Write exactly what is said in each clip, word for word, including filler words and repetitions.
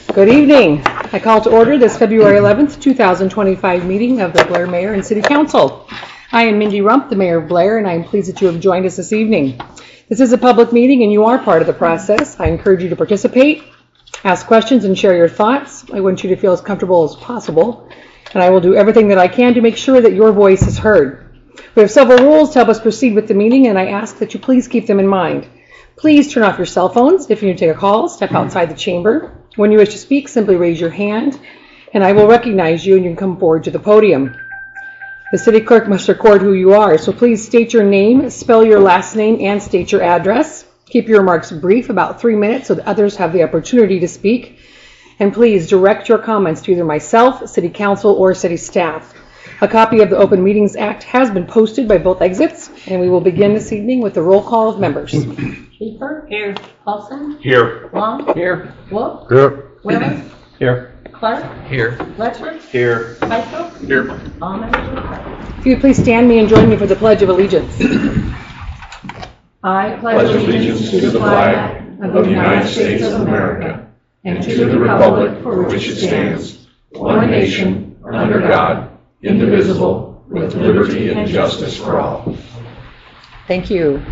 Good evening. I call to order this February eleventh, two thousand twenty-five meeting of the Blair Mayor and City Council. I am Mindy Rump, the Mayor of Blair, and I am pleased that you have joined us this evening. This is a public meeting and you are part of the process. I encourage you to participate, ask questions, and share your thoughts. I want you to feel as comfortable as possible, and I will do everything that I can to make sure that your voice is heard. We have several rules to help us proceed with the meeting, and I ask that you please keep them in mind. Please turn off your cell phones. If you need to take a call, step outside the chamber. When you wish to speak, simply raise your hand, and I will recognize you and you can come forward to the podium. The city clerk must record who you are, so please state your name, spell your last name, and state your address. Keep your remarks brief, about three minutes, so that others have the opportunity to speak. And please direct your comments to either myself, city council, or city staff. A copy of the Open Meetings Act has been posted by both exits, and we will begin this evening with the roll call of members. Schaefer? Here. Paulson? Here. Long? Here. Wolf? Here. Willis? Here. Clark? Here. Letchford? Here. Heisel? Here. All members are present. If you would please stand me and join me for the Pledge of Allegiance. I pledge allegiance to the flag of the United States of America and to the republic for which it stands, one nation, under God, indivisible, with liberty and justice for all. Thank you.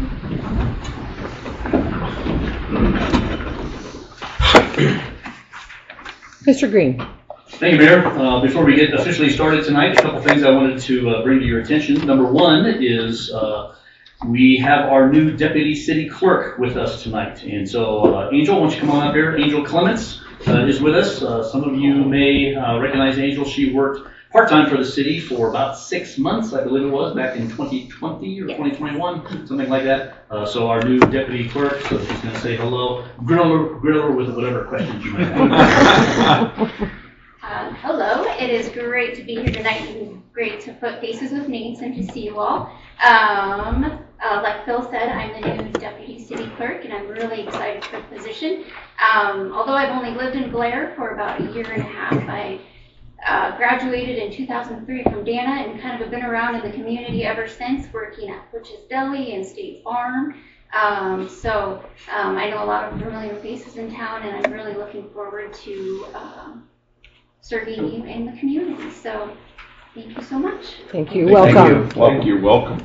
Mister Green. Thank you, Mayor. Uh, before we get officially started tonight, a couple things I wanted to uh, bring to your attention. Number one is uh, we have our new Deputy City Clerk with us tonight. And so, uh, Angel, why don't you come on up here? Angel Clements uh, is with us. Uh, some of you may uh, recognize Angel. She worked part-time for the city for about six months, I believe it was, back in twenty twenty or twenty twenty-one, something like that. Uh, so our new deputy clerk, so she's going to say hello, grill her, grill her with whatever questions you might have. um, hello, it is great to be here tonight and great to put faces with names and to see you all. Um, uh, like Phil said, I'm the new deputy city clerk and I'm really excited for the position. Um, although I've only lived in Blair for about a year and a half, I Uh, graduated in two thousand three from Dana and kind of have been around in the community ever since, working at Butch's Deli and State Farm. Um, so um, I know a lot of familiar faces in town, and I'm really looking forward to uh, serving you in the community. So thank you so much. Thank you. Welcome. Thank you. Thank you. Welcome.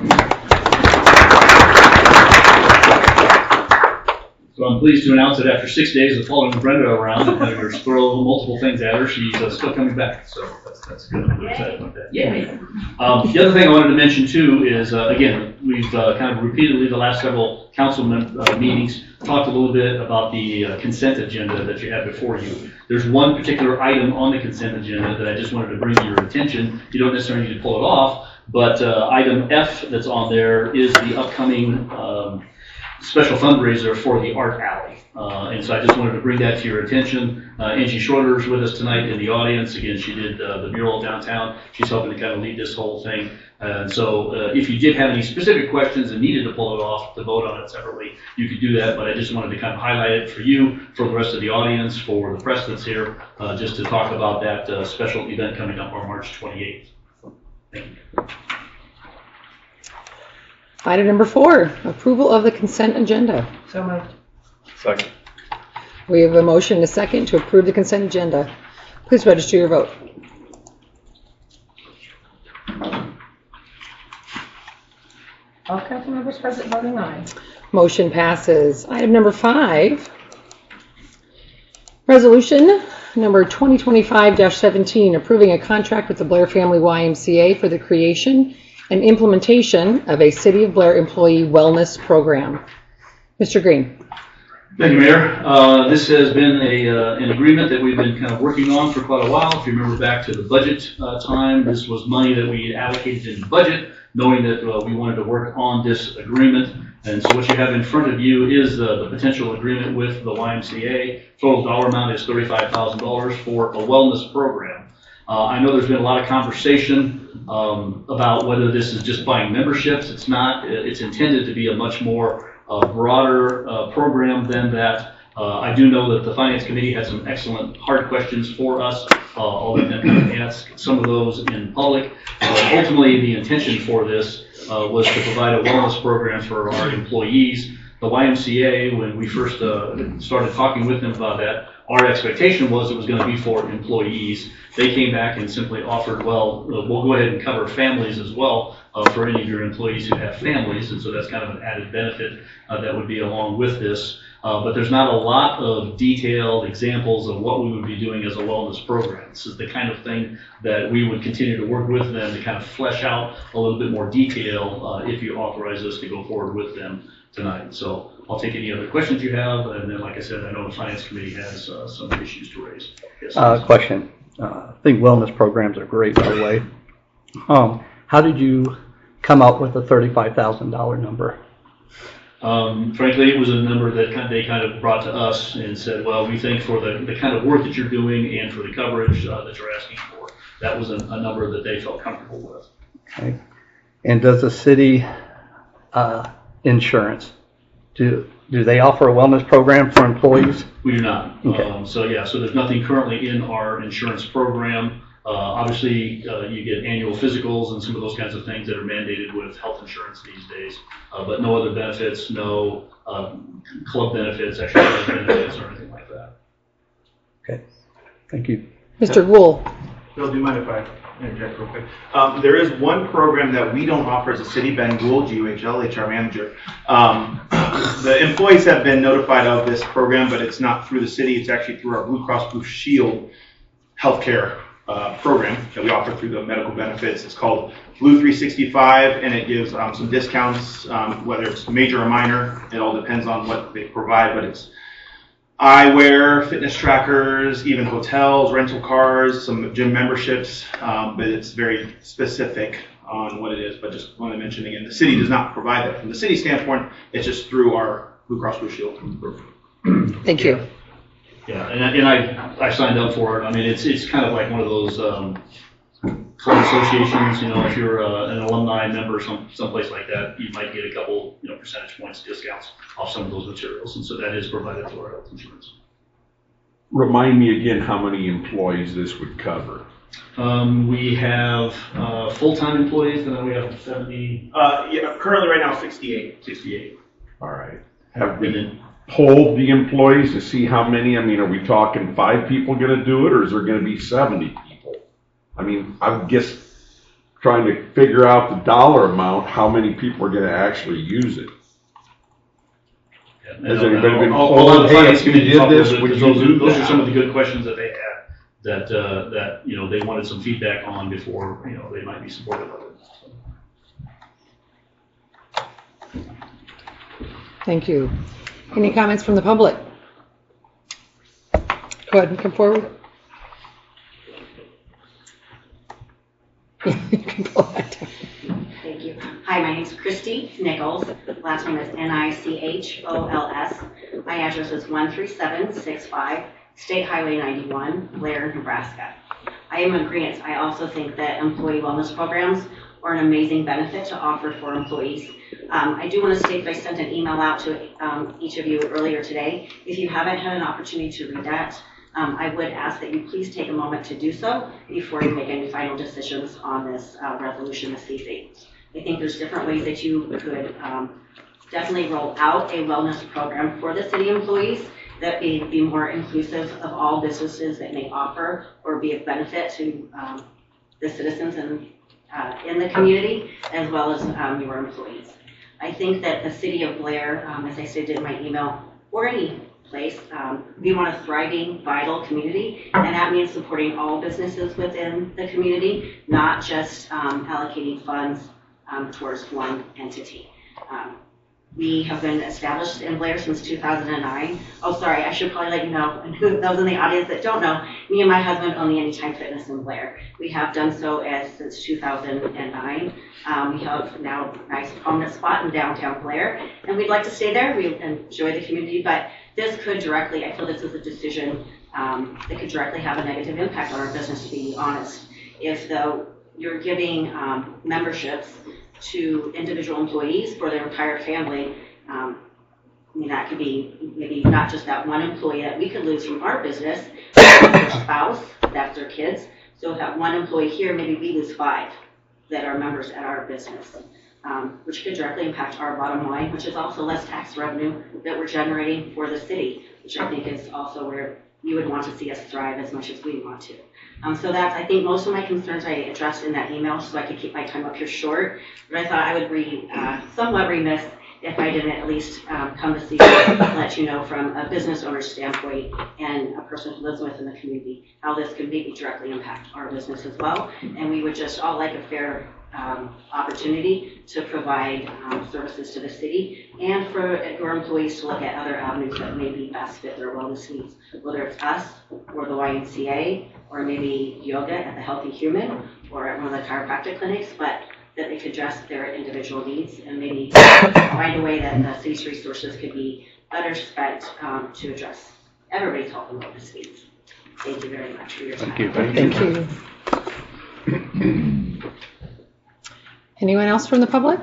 So I'm pleased to announce that after six days of following Brenda around and having her throw multiple things at her, she's uh, still coming back. So that's, that's good. I'm excited about that. Yay! Um, the other thing I wanted to mention too is, uh, again, we've uh, kind of repeatedly the last several council uh, meetings talked a little bit about the uh, consent agenda that you have before you. There's one particular item on the consent agenda that I just wanted to bring to your attention. You don't necessarily need to pull it off, but uh, item F that's on there is the upcoming um, special fundraiser for the Art Alley. Uh, and so I just wanted to bring that to your attention. Uh, Angie Schroeder is with us tonight in the audience. Again, she did uh, the mural downtown. She's helping to kind of lead this whole thing. And so uh, if you did have any specific questions and needed to pull it off to vote on it separately, you could do that. But I just wanted to kind of highlight it for you, for the rest of the audience, for the press that's here, uh, just to talk about that uh, special event coming up on March twenty-eighth. Thank you. Item number four, approval of the consent agenda. So moved. Second. We have a motion and a second to approve the consent agenda. Please register your vote. All council members present voting aye. Motion passes. Item number five, resolution number twenty twenty-five dash seventeen, approving a contract with the Blair Family Y M C A for the creation and implementation of a City of Blair employee wellness program. Mister Green. Thank you, Mayor. Uh, this has been a, uh, an agreement that we've been kind of working on for quite a while. If you remember back to the budget uh, time, this was money that we allocated in the budget, knowing that uh, we wanted to work on this agreement. And so what you have in front of you is uh, the potential agreement with the Y M C A. Total dollar amount is thirty-five thousand dollars for a wellness program. Uh, I know there's been a lot of conversation um, about whether this is just buying memberships. It's not. It's intended to be a much more uh, broader uh, program than that. Uh, I do know that the Finance Committee had some excellent hard questions for us. Uh, I'll let them ask some of those in public. Uh, ultimately, the intention for this uh, was to provide a wellness program for our employees. The Y M C A, when we first uh, started talking with them about that, our expectation was it was going to be for employees. They came back and simply offered, well, we'll go ahead and cover families as well uh, for any of your employees who have families, and so that's kind of an added benefit uh, that would be along with this. Uh, but there's not a lot of detailed examples of what we would be doing as a wellness program. This is the kind of thing that we would continue to work with them to kind of flesh out a little bit more detail uh, if you authorize us to go forward with them tonight. So I'll take any other questions you have, and then, like I said, I know the Finance Committee has uh, some issues to raise. Yes, Uh, question. Uh, I think wellness programs are great, by the way. Um, how did you come up with the thirty-five thousand dollar number? Um, frankly, it was a number that kind of, they kind of brought to us and said, well, we think for the, the kind of work that you're doing and for the coverage uh, that you're asking for, that was a, a number that they felt comfortable with. Okay. And does the city uh, insurance, do do they offer a wellness program for employees? We do not. Okay. Um, so yeah, so there's nothing currently in our insurance program. Uh, obviously, uh, you get annual physicals and some of those kinds of things that are mandated with health insurance these days, uh, but no other benefits, no um, club benefits, exercise benefits, or anything like that. Okay. Thank you. Mister Gould. Bill, do you mind if I interject real quick? Um, there is one program that we don't offer as a city, Ben Gould, G U H L, H R manager. Um, the employees have been notified of this program, but it's not through the city. It's actually through our Blue Cross Blue Shield healthcare uh, program that we offer through the medical benefits. It's called Blue three sixty-five, and it gives um, some discounts, um, whether it's major or minor. It all depends on what they provide, but it's eyewear, fitness trackers, even hotels, rental cars, some gym memberships, um, but it's very specific on what it is. But just want to mention again, the city does not provide that. From the city standpoint, it's just through our Blue Cross Blue Shield. Thank you. Yeah, and, I- and I, I signed up for it. I mean, it's, it's kind of like one of those um, club associations, you know, if you're uh, an alumni member, some someplace like that, you might get a couple, you know, percentage points discounts off some of those materials, and so that is provided through our health insurance. Remind me again how many employees this would cover. Um, we have uh, full-time employees, and then we have seventy, Uh, yeah, currently right now sixty-eight. sixty-eight. All right. Have And we then, polled the employees to see how many? I mean, are we talking five people going to do it, or is there going to be seventy people? I mean, I guess trying to figure out the dollar amount, how many people are going to actually use it. yeah, and Has I'll- anybody been I'll- I'll told, let the hey, finance if you committee did talk a this, little bit, would because you those are- do Those are that? some of the good questions that they had, that, uh, that, you know, they wanted some feedback on before, you know, they might be supportive of it. So. Thank you. Any comments from the public? Go ahead and come forward. You can go ahead. Thank you. Hi, my name is Christy Nichols. Last name is N I C H O L S. My address is one three seven six five State Highway ninety-one, Blair, Nebraska. I am in agreement. I also think that employee wellness programs are an amazing benefit to offer for employees. Um, I do want to state that I sent an email out to um, each of you earlier today. If you haven't had an opportunity to read that, Um, I would ask that you please take a moment to do so before you make any final decisions on this uh, resolution this evening. I think there's different ways that you could um, definitely roll out a wellness program for the city employees that be, be more inclusive of all businesses that may offer or be of benefit to um, the citizens in, uh, in the community as well as um, your employees. I think that the city of Blair, um, as I stated in my email, or any place. Um, we want a thriving, vital community, and that means supporting all businesses within the community, not just um, allocating funds um, towards one entity. Um, we have been established in Blair since two thousand nine. Oh, sorry, I should probably let you know, and who, those in the audience that don't know, me and my husband own the Anytime Fitness in Blair. We have done so as since two thousand nine. Um, we have now a nice prominent spot in downtown Blair, and we'd like to stay there. We enjoy the community, but this could directly, I feel this is a decision um, that could directly have a negative impact on our business, to be honest. If though you're giving um, memberships to individual employees for their entire family, um, I mean, that could be maybe not just that one employee that we could lose from our business, but their spouse, that's their kids. So if that one employee here, maybe we lose five that are members at our business. Um, which could directly impact our bottom line, which is also less tax revenue that we're generating for the city, which I think is also where you would want to see us thrive as much as we want to. Um, so that's, I think most of my concerns I addressed in that email so I could keep my time up here short. But I thought I would be uh, somewhat remiss if I didn't at least um, come to see you and let you know from a business owner's standpoint and a person who lives within the community how this could maybe directly impact our business as well. And we would just all like a fair um, opportunity to provide um, services to the city and for our employees to look at other avenues that maybe best fit their wellness needs, whether it's us or the Y M C A or maybe yoga at the Healthy Human or at one of the chiropractic clinics, but that they could address their individual needs and maybe find a way that the city's resources could be better spent um, to address everybody's health and wellness needs. Thank you very much for your time. Thank you. Thank you. Anyone else from the public?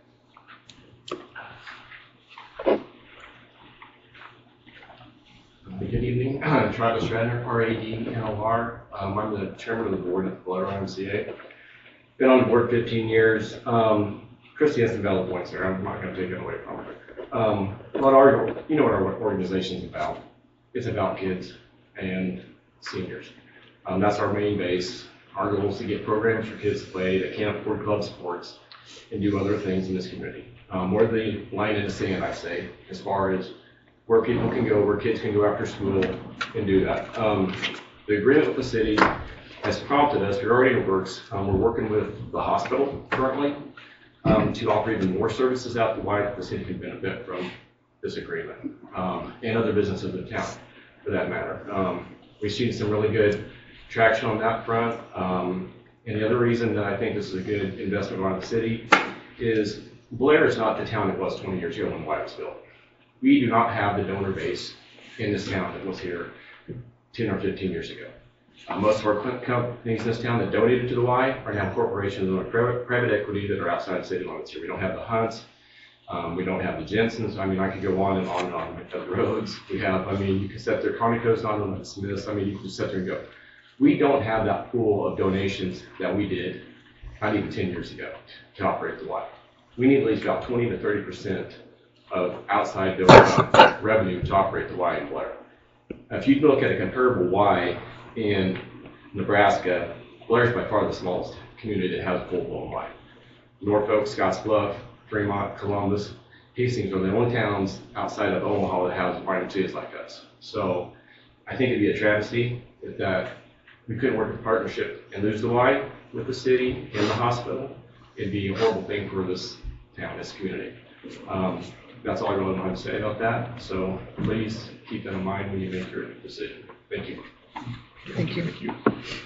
Good evening, Travis Radner, R A D N O R. Um, I'm the chairman of the board at the Blair Y M C A. Been on the board fifteen years. Um, Christy has some valid points there. I'm not going to take it away from her. Um, but our, you know what our organization is about. It's about kids and seniors. Um, that's our main base. Our goal is to get programs for kids to play that can't afford club sports and do other things in this community. Um, we're the line in the sand, I say, as far as where people can go, where kids can go after school and do that. Um, the agreement with the city has prompted us, we're already in the works, um, we're working with the hospital currently um, to offer even more services out to why the city can benefit from this agreement, um, and other businesses in town for that matter. Um, we've seen some really good traction on that front, um, and the other reason that I think this is a good investment around the city is Blair is not the town it was twenty years ago when Y was built. We do not have the donor base in this town that was here ten or fifteen years ago. Uh, most of our companies in this town that donated to the Y are now corporations or private, private equity that are outside the city limits here. We don't have the Hunts. Um, we don't have the Jensens. I mean, I could go on and on and on with the roads. We have, I mean, you can set their Conoco's not on the Smiths. I mean, you can just sit there and go. We don't have that pool of donations that we did not even ten years ago to operate the Y. We need at least about twenty to thirty percent of outside donor revenue to operate the Y in Blair. Now, if you look at a comparable Y in Nebraska, Blair is by far the smallest community that has a full-blown Y. Norfolk, Scottsbluff, Fremont, Columbus, Hastings are the only towns outside of Omaha that has Y M C As like us. So I think it'd be a travesty if that we couldn't work in partnership and lose the Y with the city and the hospital. It'd be a horrible thing for this town, this community. Um, that's all I really want to say about that. So please keep that in mind when you make your decision. Thank you. Thank you. Thank you.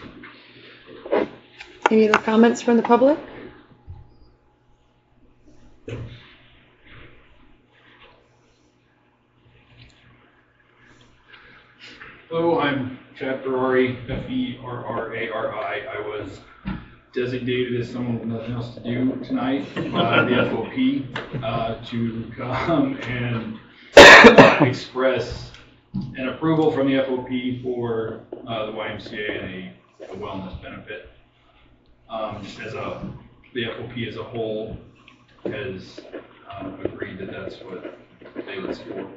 Any other comments from the public? Hello, I'm Chad Ferrari, F E R R A R I. I was designated as someone with nothing else to do tonight by the F O P uh, to come and uh, express an approval from the F O P for uh, the Y M C A and a, a wellness benefit. Um, just as a, the F O P as a whole has uh, agreed that that's what they would support.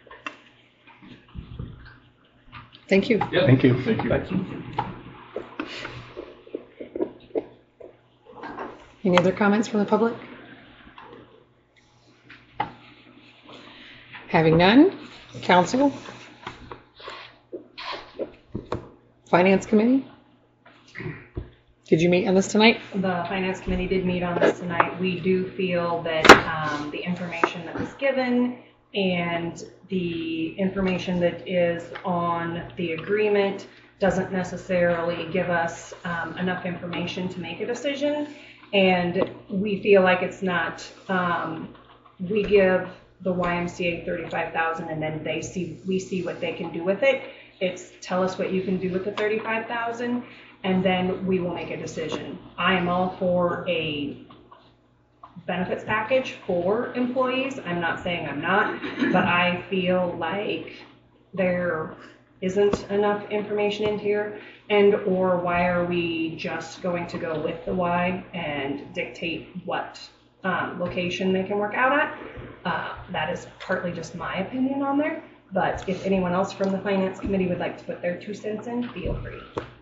Thank you. Yep. Thank you. Thank you. Thank you. Any other comments from the public? Having none, council? Finance committee? Did you meet on this tonight? The finance committee did meet on this tonight. We do feel that um, the information that was given and the information that is on the agreement doesn't necessarily give us um, enough information to make a decision. And we feel like it's not, um, we give the Y M C A thirty-five thousand dollars and then they see, we see what they can do with it. It's tell us what you can do with the thirty-five thousand dollars and then we will make a decision. I am all for a benefits package for employees. I'm not saying I'm not, but I feel like there isn't enough information in here, and or why are we just going to go with the Y and dictate what um, location they can work out at? Uh, that is partly just my opinion on there, But if anyone else from the Finance Committee would like to put their two cents in, feel free.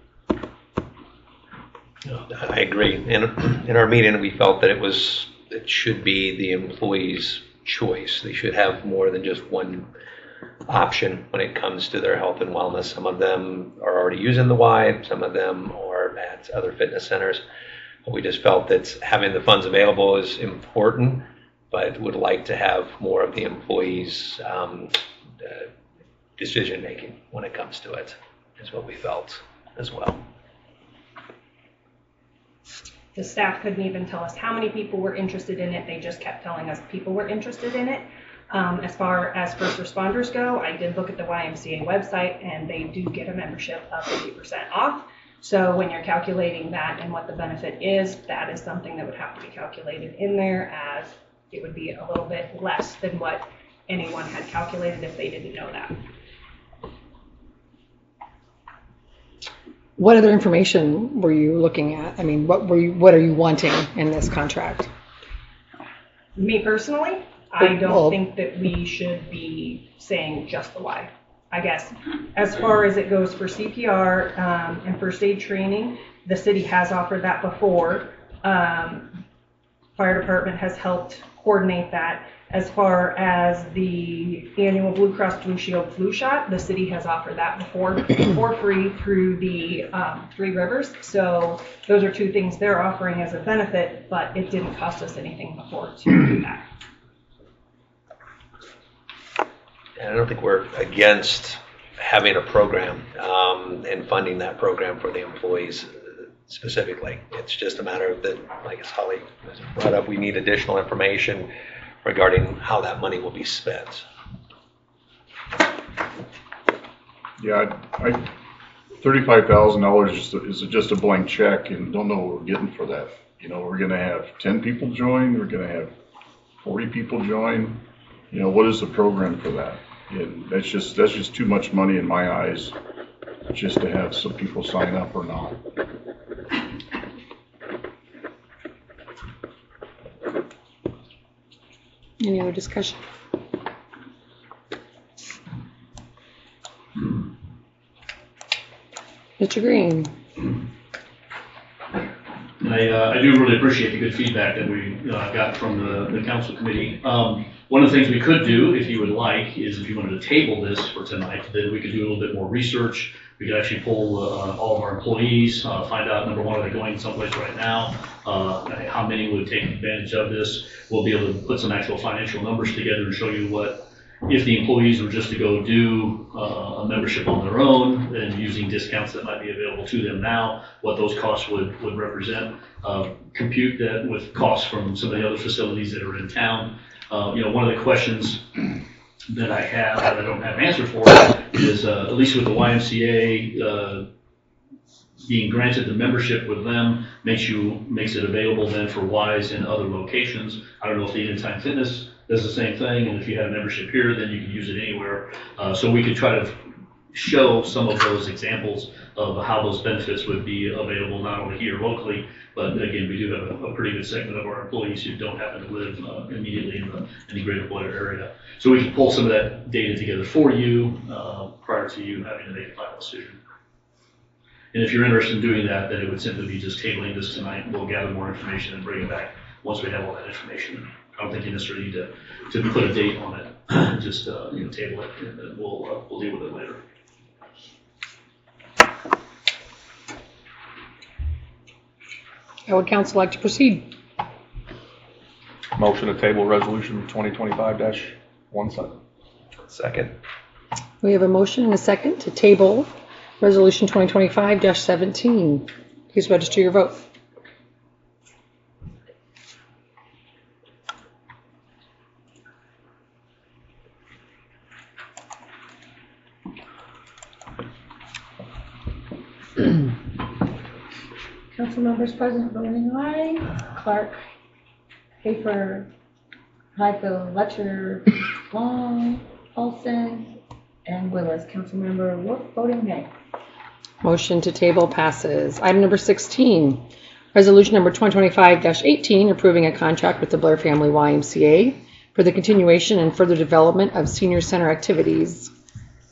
I agree. In, in our meeting, we felt that it was, it should be the employee's choice. They should have more than just one option when it comes to their health and wellness. Some of them are already using the Y, some of them are at other fitness centers. We just felt that having the funds available is important, but would like to have more of the employees' um, uh, decision making when it comes to it, is what we felt as well. The staff couldn't even tell us how many people were interested in it. They just kept telling us people were interested in it. Um, as far as first responders go, I did look at the Y M C A website, and they do get a membership of fifty percent off. So when you're calculating that and what the benefit is, that is something that would have to be calculated in there, as it would be a little bit less than what anyone had calculated if they didn't know that. What other information were you looking at? I mean, what were you, what are you wanting in this contract? Me personally, I don't Well, think that we should be saying just the Y. I guess as far as it goes for C P R um, and first aid training, the city has offered that before. Um, fire department has helped coordinate that. As far as the annual Blue Cross Blue Shield flu shot, the city has offered that before for free through the um, Three Rivers. So those are two things they're offering as a benefit, but it didn't cost us anything before to do that. And I don't think we're against having a program um, and funding that program for the employees specifically. It's just a matter of that, like as Holly brought up, we need additional information regarding how that money will be spent. Yeah, I, I, thirty-five thousand dollars is, is just a blank check, and don't know what we're getting for that. You know, we're going to have ten people join, we're going to have forty people join. You know, what is the program for that? And that's just that's just too much money in my eyes, just to have some people sign up or not. Any other discussion? Mister Green. And I, uh, I do really appreciate the good feedback that we uh, got from the, the council committee. Um, one of the things we could do, if you would like, is if you wanted to table this for tonight, then we could do a little bit more research. We could actually pull uh, all of our employees, uh, find out, number one, are they going someplace right now? Uh, how many would take advantage of this? We'll be able to put some actual financial numbers together and show you what, if the employees were just to go do uh, a membership on their own and using discounts that might be available to them now, what those costs would, would represent. Uh, compute that with costs from some of the other facilities that are in town. Uh, you know, one of the questions that I have that I don't have an answer for is, uh, at least with the Y M C A, uh, being granted the membership with them makes you makes it available then for Ys in other locations. I don't know if the Anytime Fitness does the same thing, and if you have membership here, then you can use it anywhere. Uh, so we could try to show some of those examples of how those benefits would be available not only here locally, but again, we do have a, a pretty good segment of our employees who don't happen to live uh, immediately in the, in the greater Blair area. So we can pull some of that data together for you uh, prior to you having to make a final decision. And if you're interested in doing that, then it would simply be just tabling this tonight. We'll gather more information and bring it back once we have all that information. I don't think you necessarily need to, to put a date on it. Just uh, you know, table it, and then we'll uh, we'll deal with it later. How would council like to proceed? Motion to table resolution twenty twenty-five dash seventeen. Second. We have a motion and a second to table resolution twenty twenty-five dash seventeen. Please register your vote. Council members present voting aye. Clark, Hafer, Highfield, Letcher, Long, Paulson, and Willis. Councilmember Wolf voting nay. Motion to table passes. Item number sixteen, resolution number twenty twenty-five dash eighteen, approving a contract with the Blair Family Y M C A for the continuation and further development of senior center activities.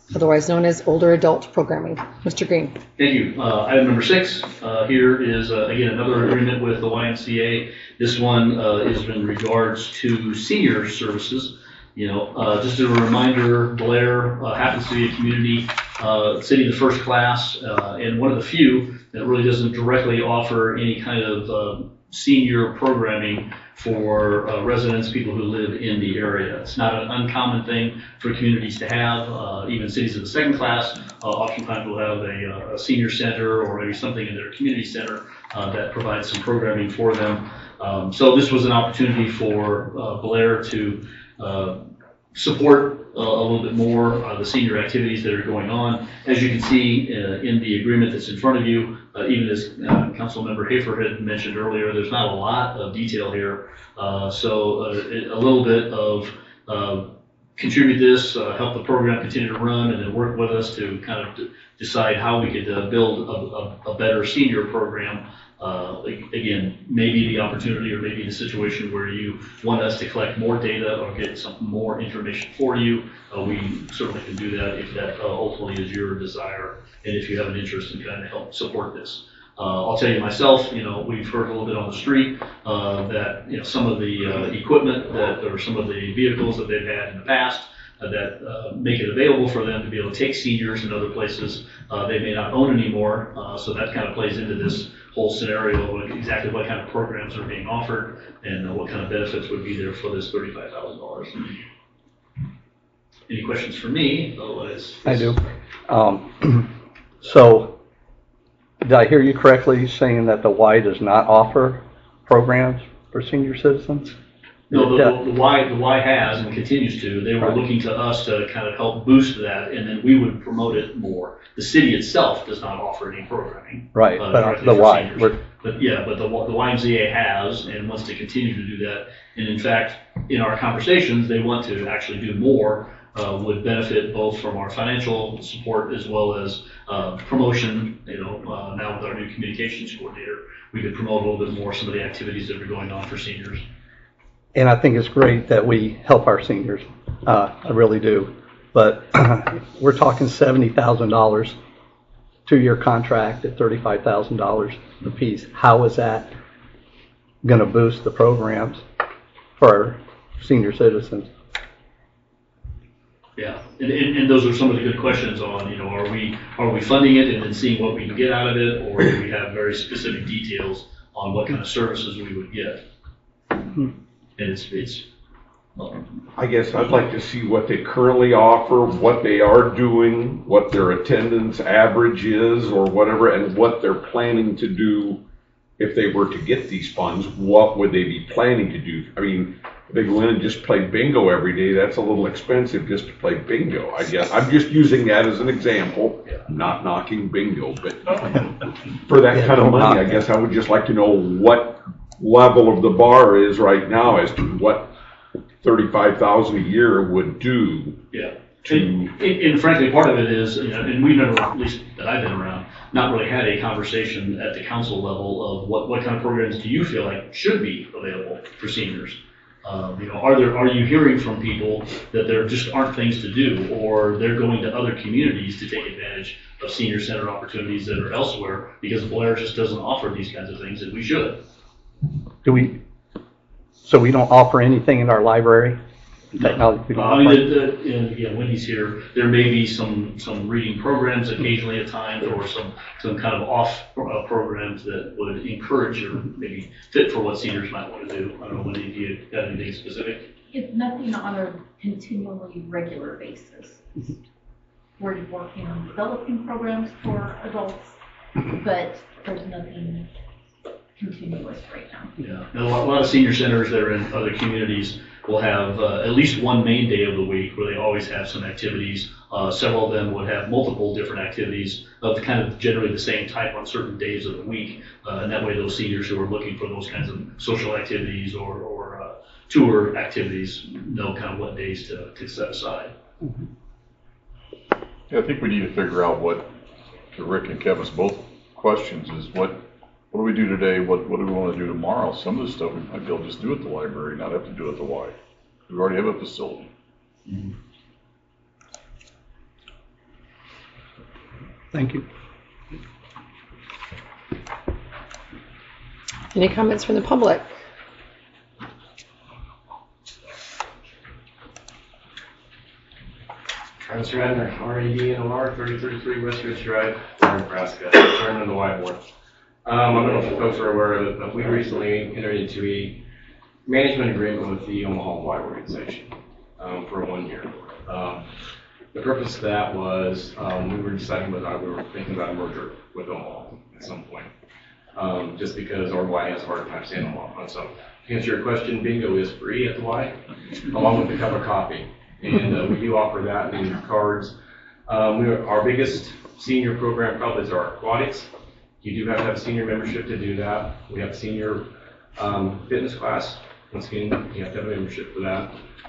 otherwise known as older adult programming. Mister Green. Thank you. Uh, item number six, uh, here is, uh, again, another agreement with the Y M C A. This one uh, is in regards to senior services. You know, uh, just as a reminder, Blair uh, happens to be a community uh, city, the first class, uh, and one of the few that really doesn't directly offer any kind of uh, senior programming for uh, residents, people who live in the area. It's not an uncommon thing for communities to have. Uh, even cities of the second class uh, oftentimes will have a, a senior center or maybe something in their community center uh, that provides some programming for them. Um, so this was an opportunity for uh, Blair to uh, support uh, a little bit more uh, the senior activities that are going on. As you can see uh, in the agreement that's in front of you, uh, even as uh, Councilmember Hafer had mentioned earlier, there's not a lot of detail here. Uh, so uh, it, a little bit of uh, contribute this, uh, help the program continue to run, and then work with us to kind of d- decide how we could uh, build a, a, a better senior program. Uh, again, maybe the opportunity or maybe the situation where you want us to collect more data or get some more information for you. Uh, we certainly can do that if that uh, ultimately is your desire and if you have an interest in trying to help support this. Uh, I'll tell you myself, you know, we've heard a little bit on the street uh, that, you know, some of the uh, equipment that or some of the vehicles that they've had in the past uh, that uh, make it available for them to be able to take seniors in other places uh, they may not own anymore. Uh, so that kind of plays into this whole scenario of exactly what kind of programs are being offered and uh, what kind of benefits would be there for this thirty-five thousand dollars. Any questions for me? Otherwise, I do. Um, so, did I hear you correctly saying that the Y does not offer programs for senior citizens? No, the, the Y the Y has and continues to. They were Right. looking to us to kind of help boost that, and then we would promote it more. The city itself does not offer any programming. Right, uh, but directly the for Y. seniors. we're- But yeah, but the, the Y M C A has and wants to continue to do that. And in fact, in our conversations, they want to actually do more, uh, would benefit both from our financial support as well as uh, promotion. You know, uh, now with our new communications coordinator, we could promote a little bit more some of the activities that are going on for seniors. And I think it's great that we help our seniors. Uh, I really do. But we're talking seventy thousand dollars, two-year contract at thirty-five thousand dollars a piece. How is that going to boost the programs for our senior citizens? Yeah, and, and, and those are some of the good questions on, you know, are we are we funding it and then seeing what we can get out of it, or do we have very specific details on what kind of services we would get? And it's, it's, um, I guess I'd like to see what they currently offer, what they are doing, what their attendance average is or whatever, and what they're planning to do if they were to get these funds. What would they be planning to do? I mean, if they go in and just play bingo every day, that's a little expensive just to play bingo, I guess. I'm just using that as an example, not knocking bingo, but for that kind of money, I guess I would just like to know what level of the bar is right now as to what thirty-five thousand a year would do. yeah. To And, and frankly, part of it is, you know, and we've never, at least that I've been around, not really had a conversation at the council level of what, what kind of programs do you feel like should be available for seniors? Um, you know, are there, are you hearing from people that there just aren't things to do, or they're going to other communities to take advantage of senior center opportunities that are elsewhere because Blair just doesn't offer these kinds of things, and we should. Do we, so we don't offer anything in our library? Technology? we Uh, don't I mean, offer? the, the, and again, Wendy's here. There may be some, some reading programs occasionally at times, or some, some kind of off uh, programs that would encourage or maybe fit for what seniors might want to do. I don't know, Wendy, if you got anything specific? It's nothing on a continually regular basis. We're working on developing programs for adults, but there's nothing continuous right now. Yeah, and a lot, a lot of senior centers that are in other communities will have uh, at least one main day of the week where they always have some activities. Uh, several of them would have multiple different activities of kind of generally the same type on certain days of the week. Uh, and that way those seniors who are looking for those kinds of social activities or, or uh, tour activities know kind of what days to, to set aside. Yeah, I think we need to figure out what, to Rick and Kevin's both questions, is what, what do we do today? What, what do we want to do tomorrow? Some of this stuff we might be able to just do at the library, not have to do at the Y. We already have a facility. Mm-hmm. Thank you. Any comments from the public? Travis Radner, R A D N O R, thirty thirty-three West Ridge Drive, Warren, Nebraska, Chairman of the Y Board. Um, I don't know if folks are aware of it, but we recently entered into a management agreement with the Omaha Y organization um, for one year. Um, the purpose of that was um, we were deciding whether we were thinking about a merger with Omaha at some point, um, just because our Y has a hard time staying on its own. To answer your question, bingo is free at the Y, along with a cup of coffee. And uh, we do offer that in cards. Um, we are, our biggest senior program probably is our aquatics. You do have to have a senior membership to do that. We have a senior um, fitness class. Once again, you have to have a membership for that.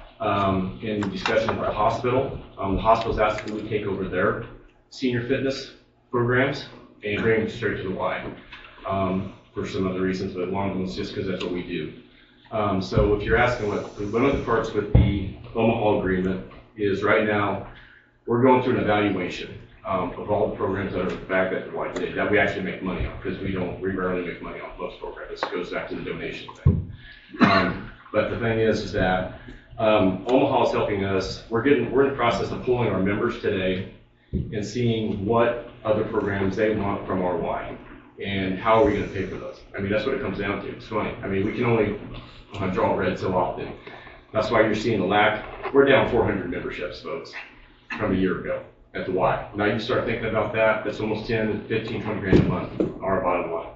Um, in discussion with the hospital, um, the hospital's asking we take over their senior fitness programs and bring them straight to the Y um, for some other reasons, but one of them is just because that's what we do. Um, so if you're asking what, one of the parts with the Omaha agreement is right now, we're going through an evaluation um, of all the programs that are back at the Y today that we actually make money on, because we don't, we rarely make money on most programs. This goes back to the donation thing. Um, but the thing is, is that um, Omaha is helping us. We're getting, we're in the process of pulling our members today and seeing what other programs they want from our Y and how are we going to pay for those. I mean, that's what it comes down to. It's funny. I mean, we can only uh, draw red so often. That's why you're seeing the lack. We're down four hundred memberships, folks, from a year ago at the Y. Now you start thinking about that, that's almost ten, fifteen, twenty grand a month, our bottom line.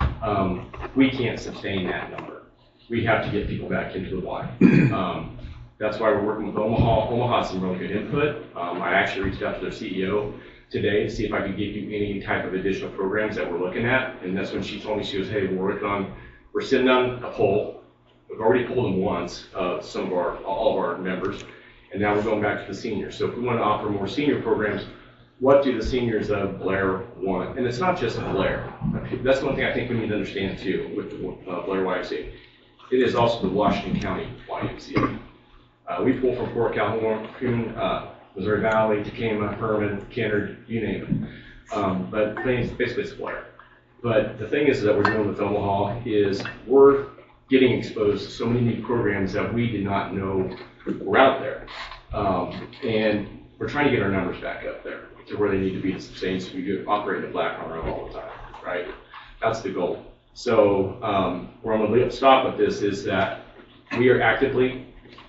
Um, we can't sustain that number. We have to get people back into the Y. Um, that's why we're working with Omaha. Omaha has some really good input. Um, I actually reached out to their C E O today to see if I could give you any type of additional programs that we're looking at. And that's when she told me, she goes, hey, we're working on, we're sitting on a poll. We've already pulled them once, uh, some of our, all of our members, and now we're going back to the seniors. So if we want to offer more senior programs, what do the seniors of Blair want? And it's not just Blair. That's one thing I think we need to understand too with the uh, Blair Y M C A. It is also the Washington County Y M C A. Uh, we pull from Fort Calhoun, uh, Missouri Valley, Tacoma, Herman, Kennard, you name it. Um, but things, basically it's Blair. But the thing is that we're doing with Omaha is we're getting exposed to so many new programs that we did not know were out there. Um, and we're trying to get our numbers back up there to where they need to be to sustain so we do operate the black on our own all the time, right? That's the goal. So um, where I'm going to stop with this is that we are actively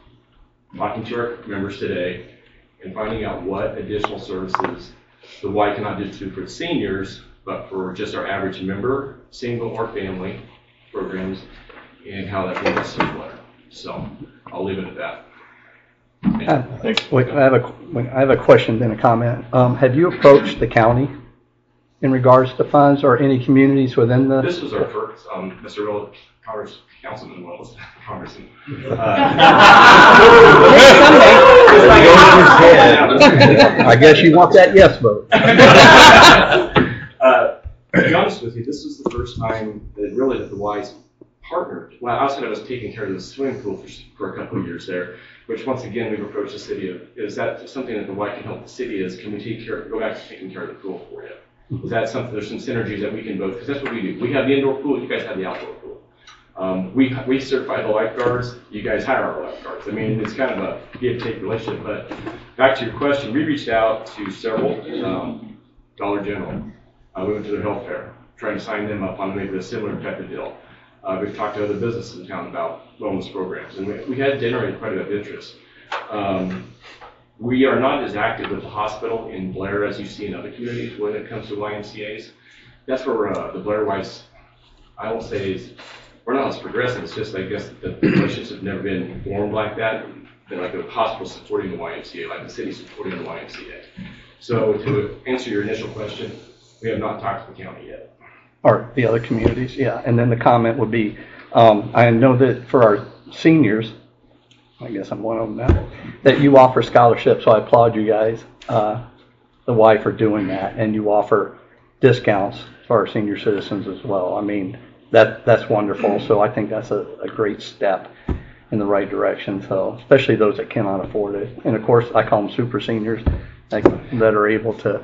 talking to our members today and finding out what additional services the Y cannot do for the seniors, but for just our average member, single or family programs, and how that can be simpler. So I'll leave it at that. Uh, wait, I have a I have a question then a comment. Um, have you approached the county in regards to funds or any communities within the? This was our first, um, Mister Real Congress Councilman Wells, Congressman. Uh, I guess you want that yes vote. uh, to be honest with you, this was the first time that really that the Y's partnered. Well, outside of us taking care of the swimming pool for, for a couple of years there, which once again we've approached the city of, is that something that the Y can help the city is, can we take care, go back to taking care of the pool for you? Is that something, there's some synergies that we can both, because that's what we do. We have the indoor pool, you guys have the outdoor pool. Um, we, we certify the lifeguards, you guys hire our lifeguards. I mean, it's kind of a give-take relationship, but back to your question, we reached out to several, um, Dollar General. Uh, we went to their health fair, trying to sign them up on maybe a similar type of deal. Uh, we've talked to other businesses in town about wellness programs, and we, we had generated quite a bit of interest. Um, we are not as active with the hospital in Blair as you see in other communities when it comes to Y M C As. That's where uh, the Blair Y's, I won't say, is, we're not as progressive. It's just, I guess, the relationships have never been formed like that. They're like the hospital supporting the Y M C A, like the city supporting the Y M C A. So to answer your initial question, we have not talked to the county yet. Or the other communities, yeah. And then the comment would be, um, I know that for our seniors, I guess I'm one of them now, that you offer scholarships, so I applaud you guys, uh, the Y for doing that, and you offer discounts for our senior citizens as well. I mean, that that's wonderful, so I think that's a, a great step in the right direction, so especially those that cannot afford it. And of course, I call them super seniors, like, that are able to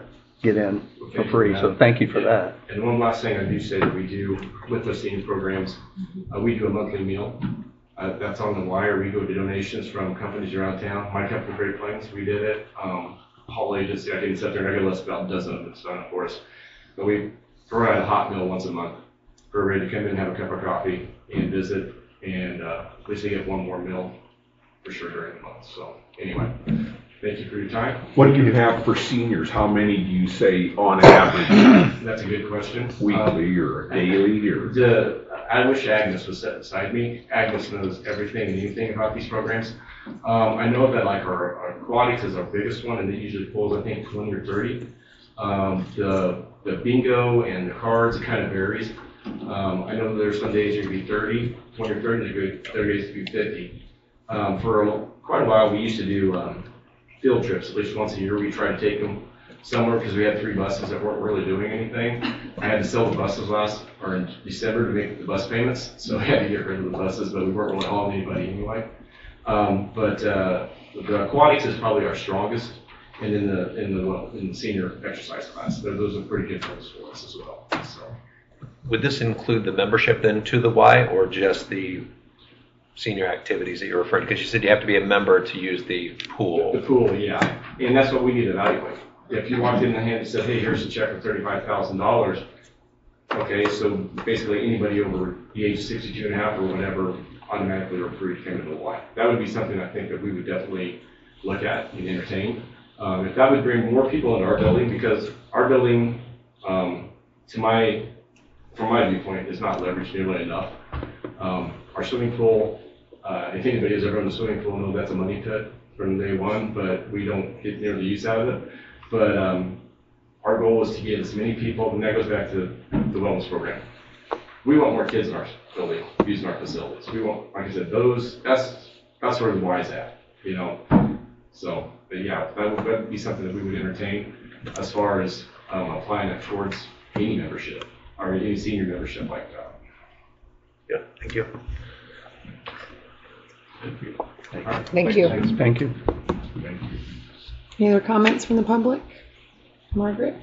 get in for free, so thank you for that. And one last thing I do say that we do with the senior programs, uh, we do a monthly meal. Uh, that's on the wire. We go to donations from companies around town. My company, Great Plains, we did it. Um, Hall Agency, I didn't sit there and I could list about a dozen of them done for us. But we provide a hot meal once a month for everybody to come in and have a cup of coffee and visit, and uh, at least they get one more meal for sure during the month. So anyway, thank you for your time. What do you have for seniors? How many do you say on average? That's a good question. Weekly or daily or? The, I wish Agnes was sitting beside me. Agnes knows everything and anything about these programs. Um, I know that like our, our aquatics is our biggest one, and it usually pulls I think twenty or thirty. Um, the the bingo and the cards, it kind of varies. Um, I know there's some days you could be thirty, twenty or thirty, there's other days it could be fifty. Um, for a, quite a while, we used to do um, field trips. At least once a year, we try to take them somewhere because we had three buses that weren't really doing anything. I had to sell the buses last or in December to make the bus payments, so I had to get rid of the buses, but we weren't really hauling anybody anyway. Um, but uh, the aquatics is probably our strongest, and in the in the in the senior exercise class, those are pretty good ones for us as well. So. Would this include the membership then to the Y, or just the senior activities that you're referring to? Because you said you have to be a member to use the pool. The pool, yeah, and that's what we need to evaluate. If you walked in the hand and said, "Hey, here's a check for thirty-five thousand dollars," okay, so basically anybody over the age sixty-two and a half or whatever automatically are free to come into the Y. That would be something I think that we would definitely look at and entertain. Um, if that would bring more people into our building, because our building, um, to my, from my viewpoint, is not leveraged nearly enough. Um, our swimming pool, uh, if anybody has ever run the swimming pool, know that's a money pit from day one, but we don't get near the use out of it. But um, our goal is to get as many people, and that goes back to the wellness program. We want more kids in our building using our facilities. We want, like I said, those, that's, that's where the Y's at, you know. So, but yeah, that would, that would be something that we would entertain as far as um, applying it towards any membership or any senior membership like that. Yeah, thank you. Thank you. Thank you. Thank you. Thank you. Any other comments from the public? Margaret?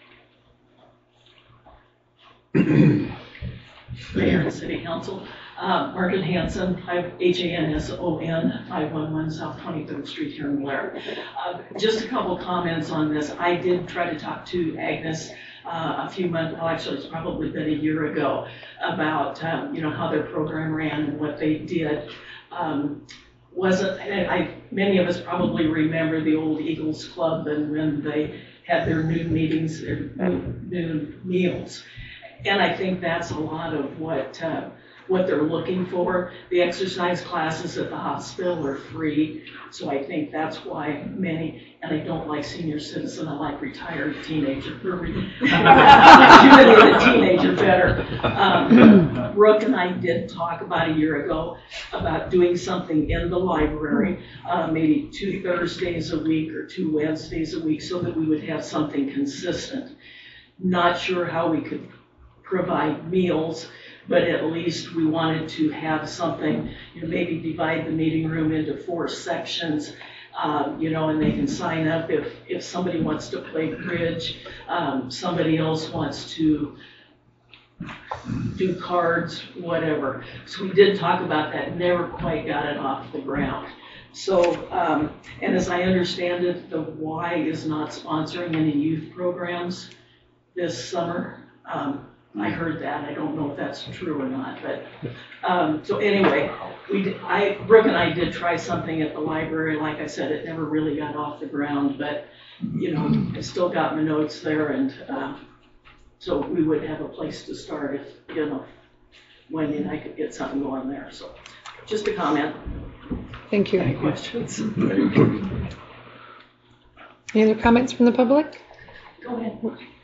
Mayor and City Council, uh, Margaret Hanson, H A N S O N, five one one South twenty-third Street here in Blair. Uh, just a couple comments on this. I did try to talk to Agnes uh, a few months, well actually it's probably been a year ago, about um, you know, how their program ran and what they did. Um, wasn't, I, I, many of us probably remember the old Eagles Club and when they had their noon meetings, their noon meals. And I think that's a lot of what uh, what they're looking for. The exercise classes at the hospital are free, so I think that's why many, and I don't like senior citizen, I like retired teenager. Rejuvenated teenager better. Um, Brooke and I did talk about a year ago about doing something in the library, uh, maybe two Thursdays a week or two Wednesdays a week, so that we would have something consistent. Not sure how we could provide meals, but at least we wanted to have something, you know, maybe divide the meeting room into four sections, um, you know, and they can sign up if, if somebody wants to play bridge, um, somebody else wants to do cards, whatever. So we did talk about that, never quite got it off the ground. So, um, and as I understand it, the Y is not sponsoring any youth programs this summer. Um, I heard that. I don't know if that's true or not, but um, so anyway, we did, I Brooke and I did try something at the library. Like I said, it never really got off the ground, but you know, I still got my notes there, and uh, so we would have a place to start if you know Wendy and I could get something going there. So, just a comment. Thank you. Any questions? Any other comments from the public? Go ahead.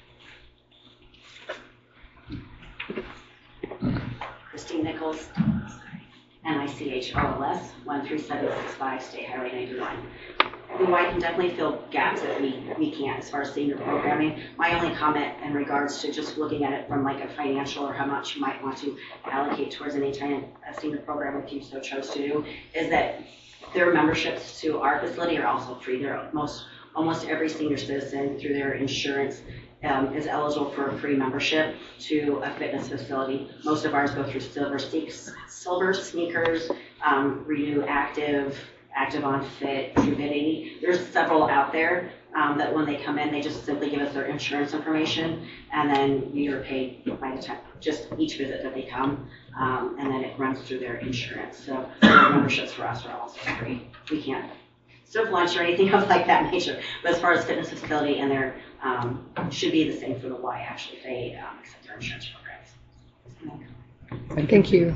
Christine Nichols, N I C H O L S, one three seven six five, State Highway ninety-one. The Y can definitely fill gaps that we, we can't as far as senior programming. My only comment in regards to just looking at it from like a financial or how much you might want to allocate towards any kind of senior program if you so chose to do, is that their memberships to our facility are also free. They're most almost every senior citizen through their insurance um, is eligible for a free membership to a fitness facility. Most of ours go through Silver, Sneaks, Silver Sneakers, um, Renew Active, Active on Fit, Truvidity. There's several out there um, that when they come in, they just simply give us their insurance information, and then we are paid by the time, just each visit that they come, um, and then it runs through their insurance. So their memberships for us are also free. We can't serve lunch or anything of like that nature. But as far as fitness facility, and their um, should be the same for the Y actually. They um, accept their insurance programs. Thank you.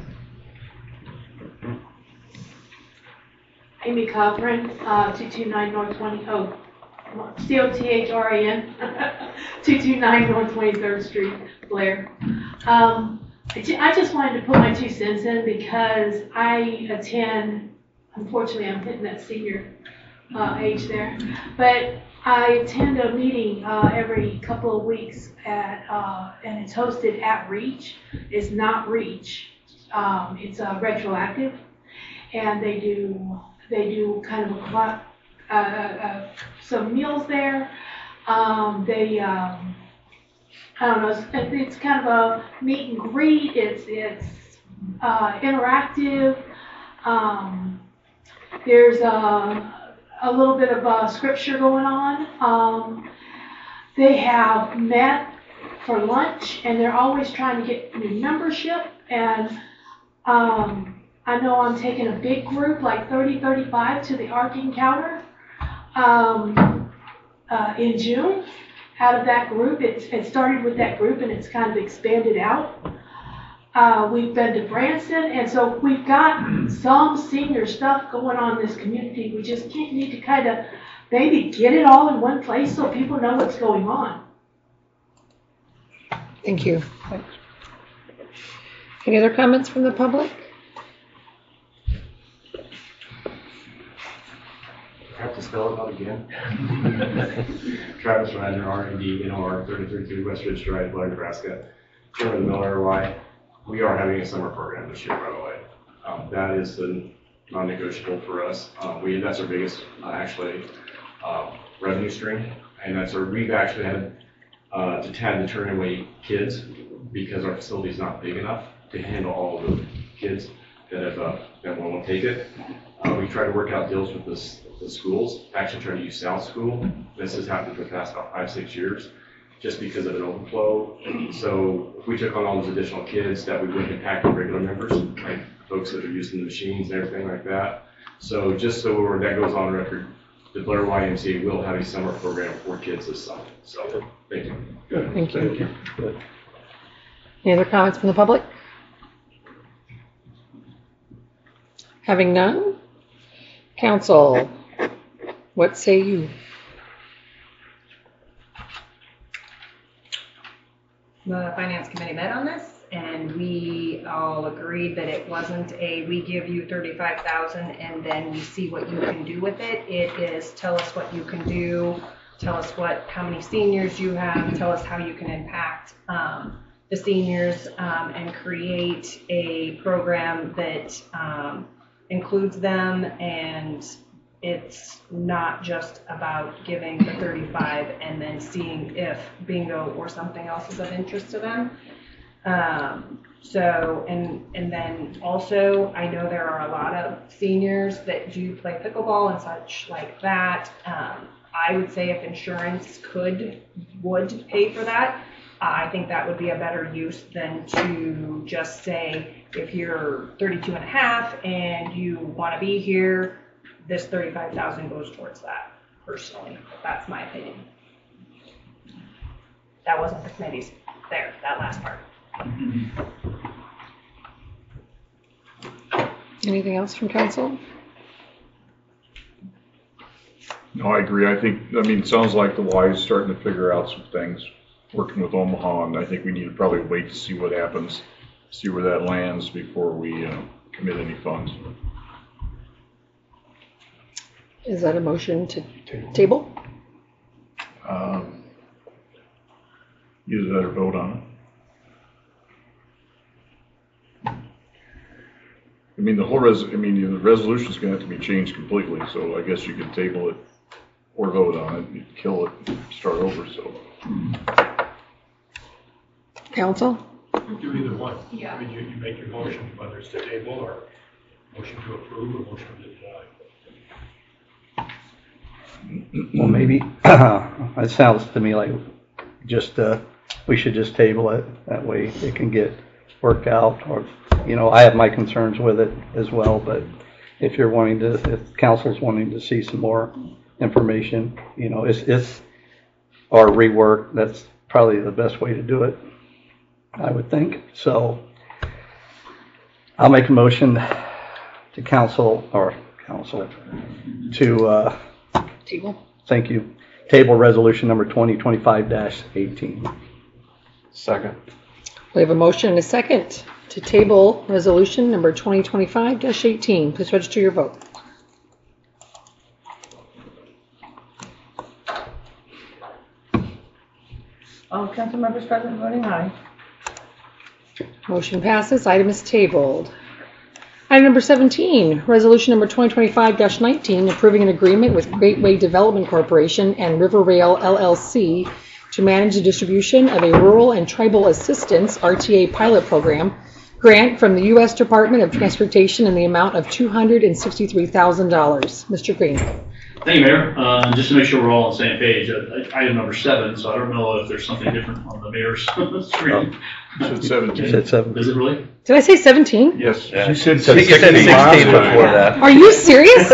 Amy Cothran, uh, two two nine North twenty, oh, C O T H R A N, two two nine North twenty-third Street, Blair. Um, I ju- I just wanted to put my two cents in because I attend, unfortunately I'm hitting that senior uh, age there, but I attend a meeting uh, every couple of weeks at, uh, and it's hosted at Reach. It's not Reach, um, it's uh, retroactive, and they do They do kind of a, cl- uh, uh, some meals there. Um, they, um, I don't know, it's, it's kind of a meet and greet. It's it's uh, interactive. Um, there's a, a little bit of uh, scripture going on. Um, they have met for lunch, and they're always trying to get new membership. And um, I know I'm taking a big group, like thirty, thirty-five, to the Ark Encounter um, uh, in June. Out of that group, it, it started with that group and it's kind of expanded out. Uh, we've been to Branson, and so we've got some senior stuff going on in this community. We just can't need to kind of maybe get it all in one place so people know what's going on. Thank you. Any other comments from the public? I have to spell it out again. Travis Radner, R A D N O R, thirty thirty-three West Ridge Drive, Blair, Nebraska. Chairman of the Miller Y. We are having a summer program this year, by the way. Um, that is the non-negotiable for us. Um, we that's our biggest, uh, actually, uh, revenue stream, and that's our. We've actually had uh, to tend to turn away kids because our facility is not big enough to handle all of the kids that have uh, that won't take it. Uh, we try to work out deals with this. The schools, actually trying to use South School. This has happened for the past about five, six years, just because of an overflow. So if we took on all those additional kids, that would really impact the regular members, like folks that are using the machines and everything like that. So just so that goes on record, the Blair Y M C A will have a summer program for kids this summer. So thank you. Good. Thank you. Thank you. Good. Any other comments from the public? Having none, council. What say you? The finance committee met on this, and we all agreed that it wasn't a we give you thirty-five thousand and then we see what you can do with it. It is tell us what you can do, tell us what how many seniors you have, tell us how you can impact um, the seniors, um, and create a program that um, includes them. And it's not just about giving the thirty-five and then seeing if bingo or something else is of interest to them. Um, so, and and then also, I know there are a lot of seniors that do play pickleball and such like that. Um, I would say if insurance could, would pay for that, uh, I think that would be a better use than to just say, if you're thirty-two and a half and you want to be here, this thirty-five thousand goes towards that, personally. That's my opinion. That wasn't the committee's there, that last part. Anything else from council? No, I agree. I think, I mean, it sounds like the Y is starting to figure out some things, working with Omaha, and I think we need to probably wait to see what happens, see where that lands before we uh, commit any funds. Is that a motion to table? Um, either that or vote on it. I mean, the whole res, I mean, the resolution's gonna have to be changed completely, so I guess you could table it or vote on it, you'd kill it, start over, so. Council? Do either one. Yeah. I mean, you, you make your motion, whether it's to table or motion to approve or motion to deny. Well, maybe, it sounds to me like just, uh, we should just table it. That way it can get worked out, or, you know, I have my concerns with it as well, but if you're wanting to, if council's wanting to see some more information, you know, it's, it's, or rework, that's probably the best way to do it, I would think. So I'll make a motion to council, or council, to, uh, Table. Thank you. Table resolution number twenty twenty-five dash eighteen. Second. We have a motion and a second to table resolution number twenty twenty-five dash eighteen. Please register your vote. All council members present voting aye. Motion passes. Item is tabled. Item number seventeen, resolution number twenty twenty-five dash nineteen, approving an agreement with Gateway Development Corporation and River Rail L L C to manage the distribution of a Rural and Tribal Assistance R T A pilot program grant from the U S Department of Transportation in the amount of two hundred sixty-three thousand dollars. Mister Green. Thank you, Mayor. Uh, just to make sure we're all on the same page, uh, item number seven, so I don't know if there's something different on the mayor's screen. You said seventeen. You said seventeen. Is it really? Did I say seventeen? Yes. She said sixteen before that. Are you serious?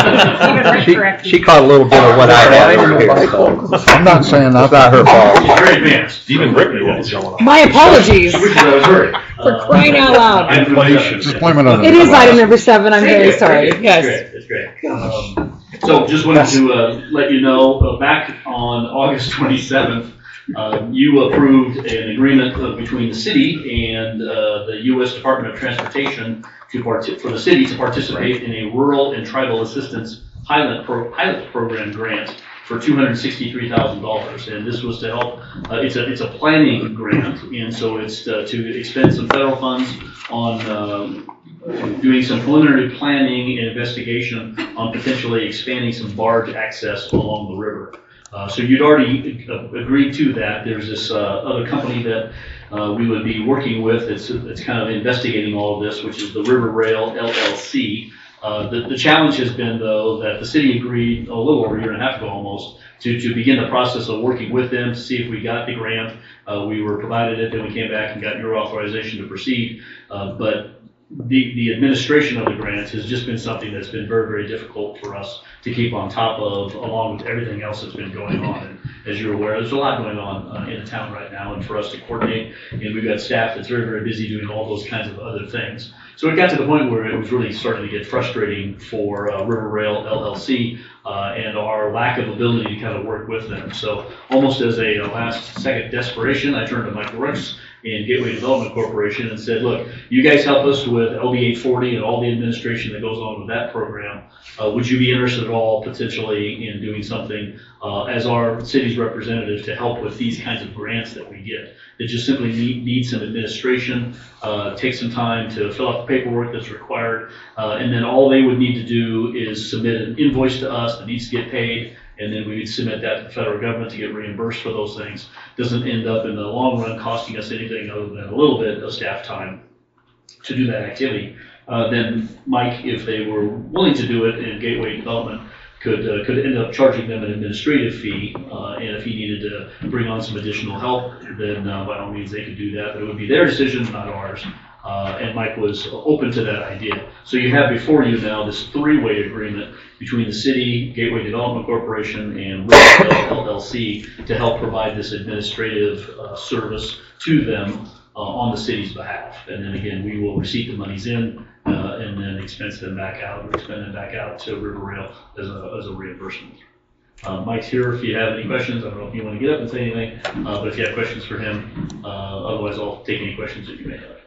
She, she caught a little bit of what I had over here, so. I'm not saying That's that's not her fault. She's very advanced. Even Rick knew what was going on. My apologies. I wish I was hurry. For crying out loud. Item number seven. Just blame it on It the is glass. item number seven. I'm very sorry. It's Yes. great, it's great. Um, So just wanted to uh, let you know, uh, back on August twenty-seventh, uh, you approved an agreement uh, between the city and uh, the U S Department of Transportation to part- for the city to participate in a Rural and Tribal Assistance pilot, pro- pilot program grant for two hundred sixty-three thousand dollars. And this was to help, uh, it's a it's a planning grant, and so it's uh, to expend some federal funds on um, doing some preliminary planning and investigation on potentially expanding some barge access along the river. Uh, so you'd already uh, agreed to that. There's this uh, other company that uh, we would be working with that's, that's kind of investigating all of this, which is the River Rail L L C. Uh, the, the challenge has been, though, that the city agreed a little over a year and a half ago almost to, to begin the process of working with them to see if we got the grant. Uh, we were provided it, then we came back and got your authorization to proceed. Uh, but The, the administration of the grants has just been something that's been very, very difficult for us to keep on top of, along with everything else that's been going on. And as you're aware, there's a lot going on uh, in the town right now, and for us to coordinate, and we've got staff that's very, very busy doing all those kinds of other things. So it got to the point where it was really starting to get frustrating for uh, River Rail L L C uh, and our lack of ability to kind of work with them. So almost as a, a last second desperation, I turned to Michael Rex in Gateway Development Corporation and said, look, you guys help us with L B eight forty and all the administration that goes on with that program. Uh, would you be interested at all potentially in doing something uh, as our city's representative to help with these kinds of grants that we get that just simply need, need some administration, uh, take some time to fill out the paperwork that's required, uh, and then all they would need to do is submit an invoice to us that needs to get paid, and then we would submit that to the federal government to get reimbursed for those things. Doesn't end up in the long run costing us anything other than a little bit of staff time to do that activity. Uh, then Mike, if they were willing to do it in Gateway Development, could uh, could end up charging them an administrative fee, uh, and if he needed to bring on some additional help, then uh, by all means they could do that, but it would be their decision, not ours. Uh, and Mike was open to that idea. So you have before you now this three-way agreement between the city, Gateway Development Corporation, and River L L C to help provide this administrative uh, service to them uh, on the city's behalf. And then again, we will receipt the monies in uh, and then expense them back out or expend them back out to River Rail as a, as a reimbursement. Uh, Mike's here if you have any questions. I don't know if you want to get up and say anything, uh, but if you have questions for him, uh, otherwise I'll take any questions that you may have.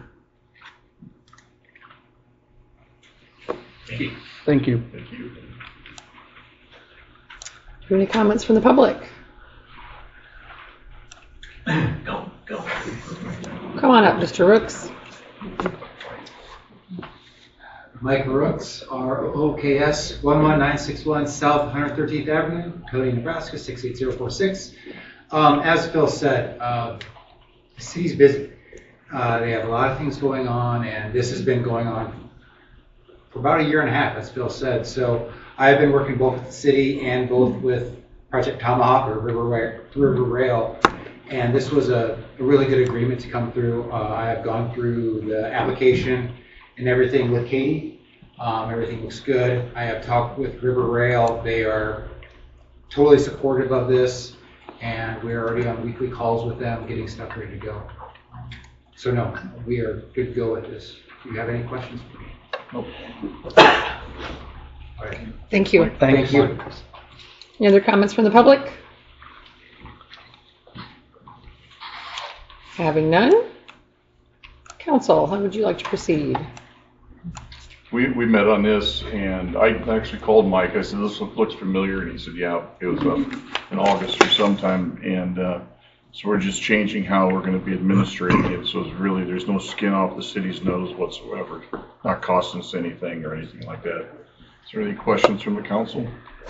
Thank you. Thank you. Thank you. Any comments from the public? Go, go. Come on up, Mister Rooks. Mike Rooks, R O K S, one one nine six one South one hundred thirteenth Avenue, Cody, Nebraska, six eight zero four six. Um, as Phil said, uh, the city's busy. Uh, they have a lot of things going on, and this has been going on for about a year and a half, as Phil said. So I've been working both with the city and both with Project Tomahawk or River, Ra- River Rail, and this was a, a really good agreement to come through. Uh, I have gone through the application and everything with Katie. Um, everything looks good. I have talked with River Rail. They are totally supportive of this, and we're already on weekly calls with them, getting stuff ready to go. So no, we are good to go with this. Do you have any questions for me? Nope. All right. Thank you. Thank you. Any other comments from the public? Having none? Council, how would you like to proceed? We, we met on this, and I actually called Mike. I said, this looks familiar, and he said, yeah, it was uh, in August or sometime, and uh, so we're just changing how we're going to be administrating it, so it's really, there's no skin off the city's nose whatsoever, not costing us anything or anything like that. Is there any questions from the council?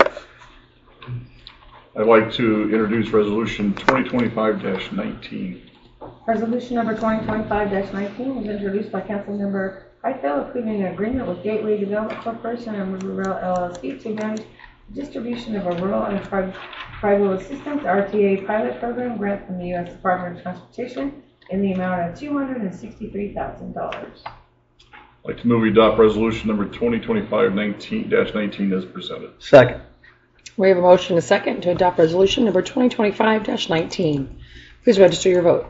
I'd like to introduce resolution twenty twenty-five dash nineteen. Resolution number twenty twenty-five dash nineteen was introduced by Councilmember Highfield, approving an agreement with Gateway Development Corporation and River Rail L L C to manage the distribution of a rural and tri- tribal assistance R T A pilot program grant from the U S Department of Transportation in the amount of two hundred sixty-three thousand dollars. I'd like to move we adopt resolution number twenty twenty-five dash nineteen as presented. Second. We have a motion and a second to adopt resolution number twenty twenty-five dash nineteen. Please register your vote.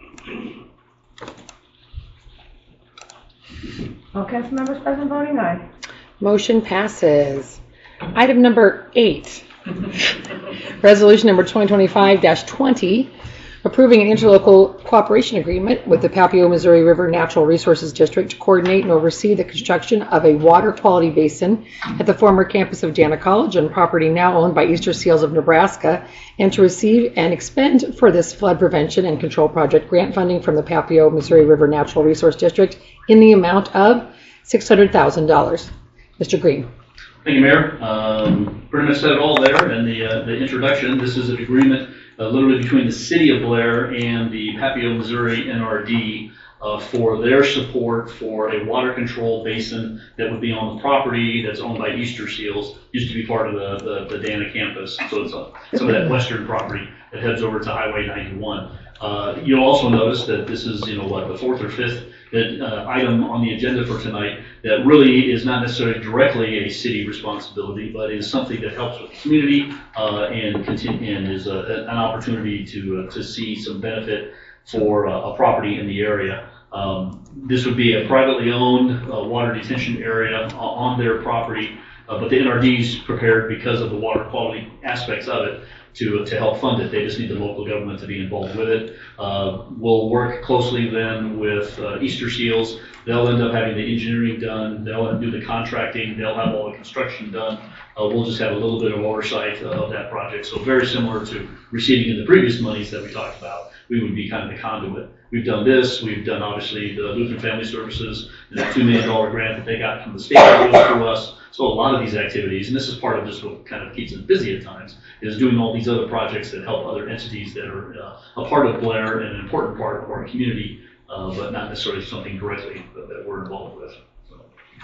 All council members present voting aye. Motion passes. Item number eight. Resolution number twenty twenty-five dash twenty, approving an interlocal cooperation agreement with the Papio Missouri River Natural Resources District to coordinate and oversee the construction of a water quality basin at the former campus of Dana College on property now owned by Easter Seals of Nebraska, and to receive and expend for this flood prevention and control project grant funding from the Papio Missouri River Natural Resource District in the amount of six hundred thousand dollars. Mister Green. Thank you, Mayor. Um, pretty much said it all there in the, uh, the introduction. This is an agreement uh, literally between the City of Blair and the Papio Missouri N R D uh, for their support for a water control basin that would be on the property that's owned by Easter Seals. Used to be part of the, the, the Dana campus, so it's uh, some of that western property that heads over to Highway ninety-one. Uh, you'll also notice that this is, you know, what, the fourth or fifth uh, item on the agenda for tonight that really is not necessarily directly a city responsibility, but is something that helps with the community uh, and continue, and is a, an opportunity to uh, to see some benefit for uh, a property in the area. Um, this would be a privately owned uh, water detention area on their property, uh, but the N R D's prepared because of the water quality aspects of it to to help fund it. They just need the local government to be involved with it. Uh, we'll work closely then with uh, Easter Seals. They'll end up having the engineering done. They'll do the contracting. They'll have all the construction done. Uh, we'll just have a little bit of oversight of that project. So very similar to receiving in the previous monies that we talked about. We would be kind of the conduit. We've done this. We've done obviously the Lutheran Family Services and that two million dollar grant that they got from the state that goes through us. So a lot of these activities, and this is part of just what kind of keeps them busy at times, is doing all these other projects that help other entities that are uh, a part of Blair and an important part of our community, uh, but not necessarily something directly that, that we're involved with. So.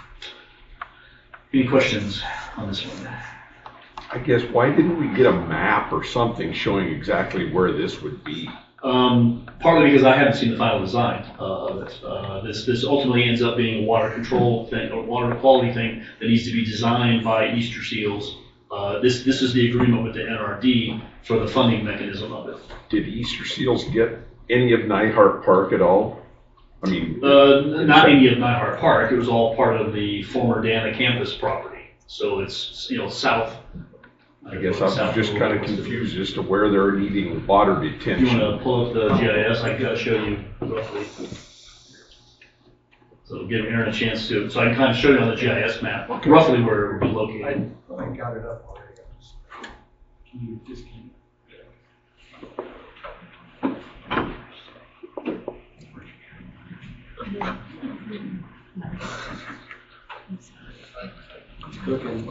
Any questions on this one? I guess, why didn't we get a map or something showing exactly where this would be? Um, partly because I haven't seen the final design uh, of it. Uh, this this ultimately ends up being a water control thing, or water quality thing that needs to be designed by Easter Seals. Uh, this this is the agreement with the N R D for the funding mechanism of it. Did Easter Seals get any of Neihart Park at all? I mean, uh, not any of Neihart Park. It was all part of the former Dana campus property. So it's you know south. I guess I'm just kind of confused as to where they're needing water detention. You want to pull up the G I S? I gotta show you roughly. So give Aaron a chance to, so I can kind of show you on the G I S map roughly where it would be located. I, I got it up already. Can you just keep Cooking.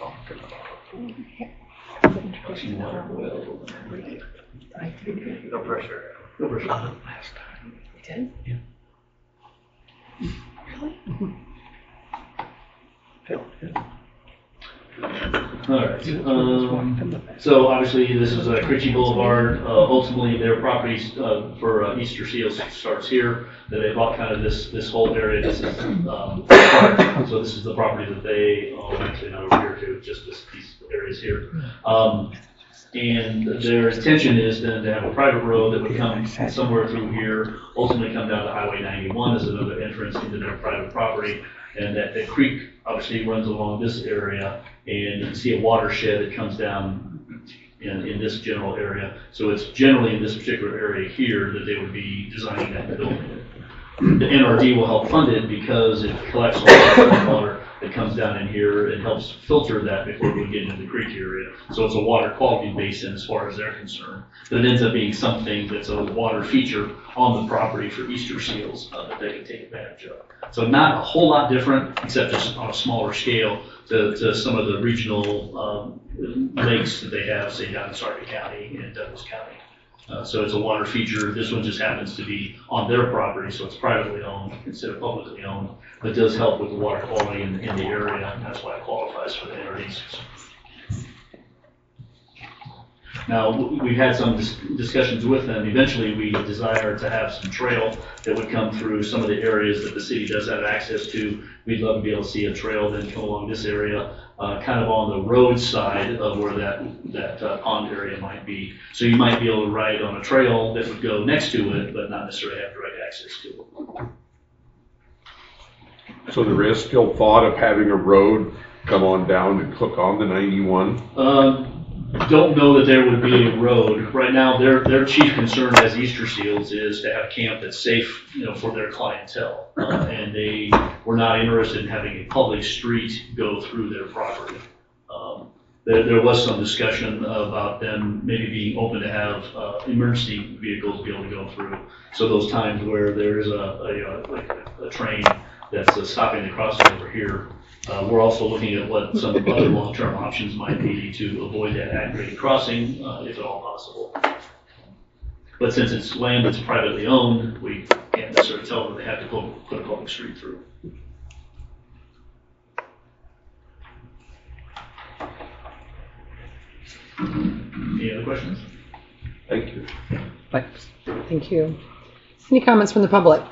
No pressure. No pressure. Last time. You did? Yeah. All right. Um, so obviously, this is uh, Critchie Boulevard. Uh, ultimately, their property uh, for uh, Easter Seals starts here. That they bought kind of this this whole area. This is um, so this is the property that they own. Actually, not over here too. Just this these areas here. Um, and their intention is then to have a private road that would come somewhere through here, ultimately come down to Highway ninety-one as another entrance into their private property. And that the creek obviously runs along this area, and you can see a watershed that comes down in, in this general area. So it's generally in this particular area here that they would be designing that building. The N R D will help fund it because it collects all the water that comes down in here and helps filter that before we get into the creek area. So it's a water quality basin as far as they're concerned. But it ends up being something that's a water feature on the property for Easter seals uh, that they can take advantage of. So not a whole lot different, except just on a smaller scale to, to some of the regional um, lakes that they have, say down in Sarpy County and Douglas County. Uh, so it's a water feature. This one just happens to be on their property, so it's privately owned instead of publicly owned, but it does help with the water quality in, in the area, and that's why it qualifies for the N R Ds. Now, we've had some dis discussions with them. Eventually, we desire to have some trail that would come through some of the areas that the city does have access to. We'd love to be able to see a trail then come along this area, uh, kind of on the road side of where that, that uh, pond area might be. So you might be able to ride on a trail that would go next to it, but not necessarily have direct access to it. So there is still thought of having a road come on down and hook on the ninety-one? Um, Don't know that there would be a road. Right now, their their chief concern as Easter Seals is to have camp that's safe, you know, for their clientele. Uh, and they were not interested in having a public street go through their property. Um, there, there was some discussion about them maybe being open to have uh, emergency vehicles be able to go through. So those times where there is a, a, like a, a train that's uh, stopping the crossing over here, Uh, we're also looking at what some other long-term options might be to avoid that at-grade crossing, uh, if at all possible. But since it's land that's privately owned, we can't necessarily tell them they have to put, put a public street through. Any other questions? Thank you. Thanks. Thank you. Any comments from the public?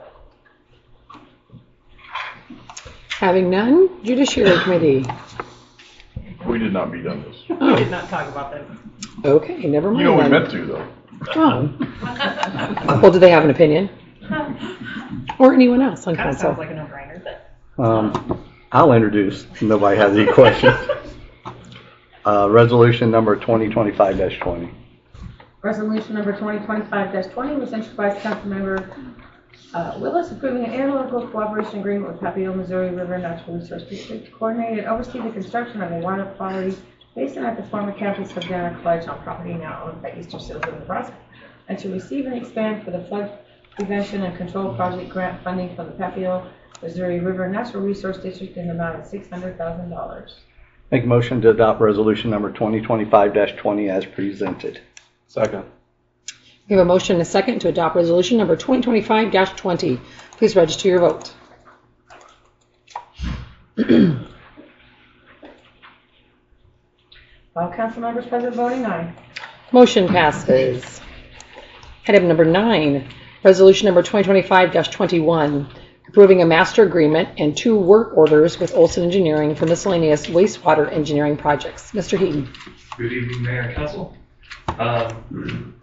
Having none, Judiciary Committee. We did not meet on this. Oh. We did not talk about that. Okay, never mind. You know, we then. meant to, though. Oh. Well, do they have an opinion? Or anyone else on Kind of council? sounds like a no-brainer, but. Um, I'll introduce. Nobody has any questions. Uh, resolution number twenty twenty-five dash twenty. Resolution number twenty twenty-five dash twenty was introduced by Councilmember uh, Willis, approving an interlocal cooperation agreement with Papio, Missouri River Natural Resource District to coordinate and oversee the construction of a water quality basin at the former campus of Dana College on property now owned by Easter Seals of Nebraska, and to receive and expand for the flood prevention and control project grant funding from the Papio, Missouri River Natural Resource District in the amount of six hundred thousand dollars. Make a motion to adopt resolution number twenty twenty-five dash twenty as presented. Second. We have a motion and a second to adopt resolution number twenty twenty-five dash twenty. Please register your vote. All council members present voting aye. Motion passes. Item number nine, resolution number twenty twenty-five dash twenty-one, approving a master agreement and two work orders with Olson Engineering for miscellaneous wastewater engineering projects. Mister Heaton. Good evening, Mayor and Council. Um,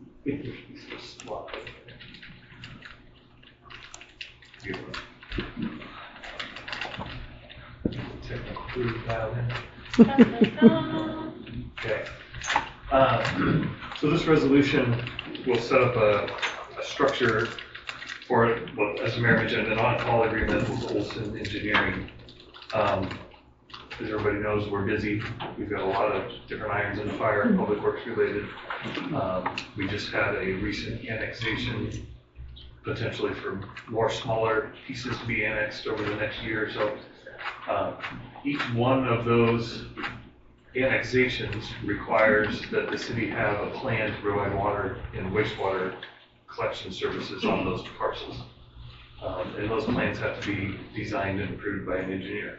Okay. Uh, so this resolution will set up a, a structure for, well, as the mayor mentioned, an on-call agreement with Olson Engineering. Um, as everybody knows, we're busy. We've got a lot of different irons in the fire, public works related. Um, we just had a recent annexation, potentially for more smaller pieces to be annexed over the next year or so. Um, Each one of those annexations requires that the city have a plan to provide water and wastewater collection services on those parcels. Um, and those plans have to be designed and approved by an engineer.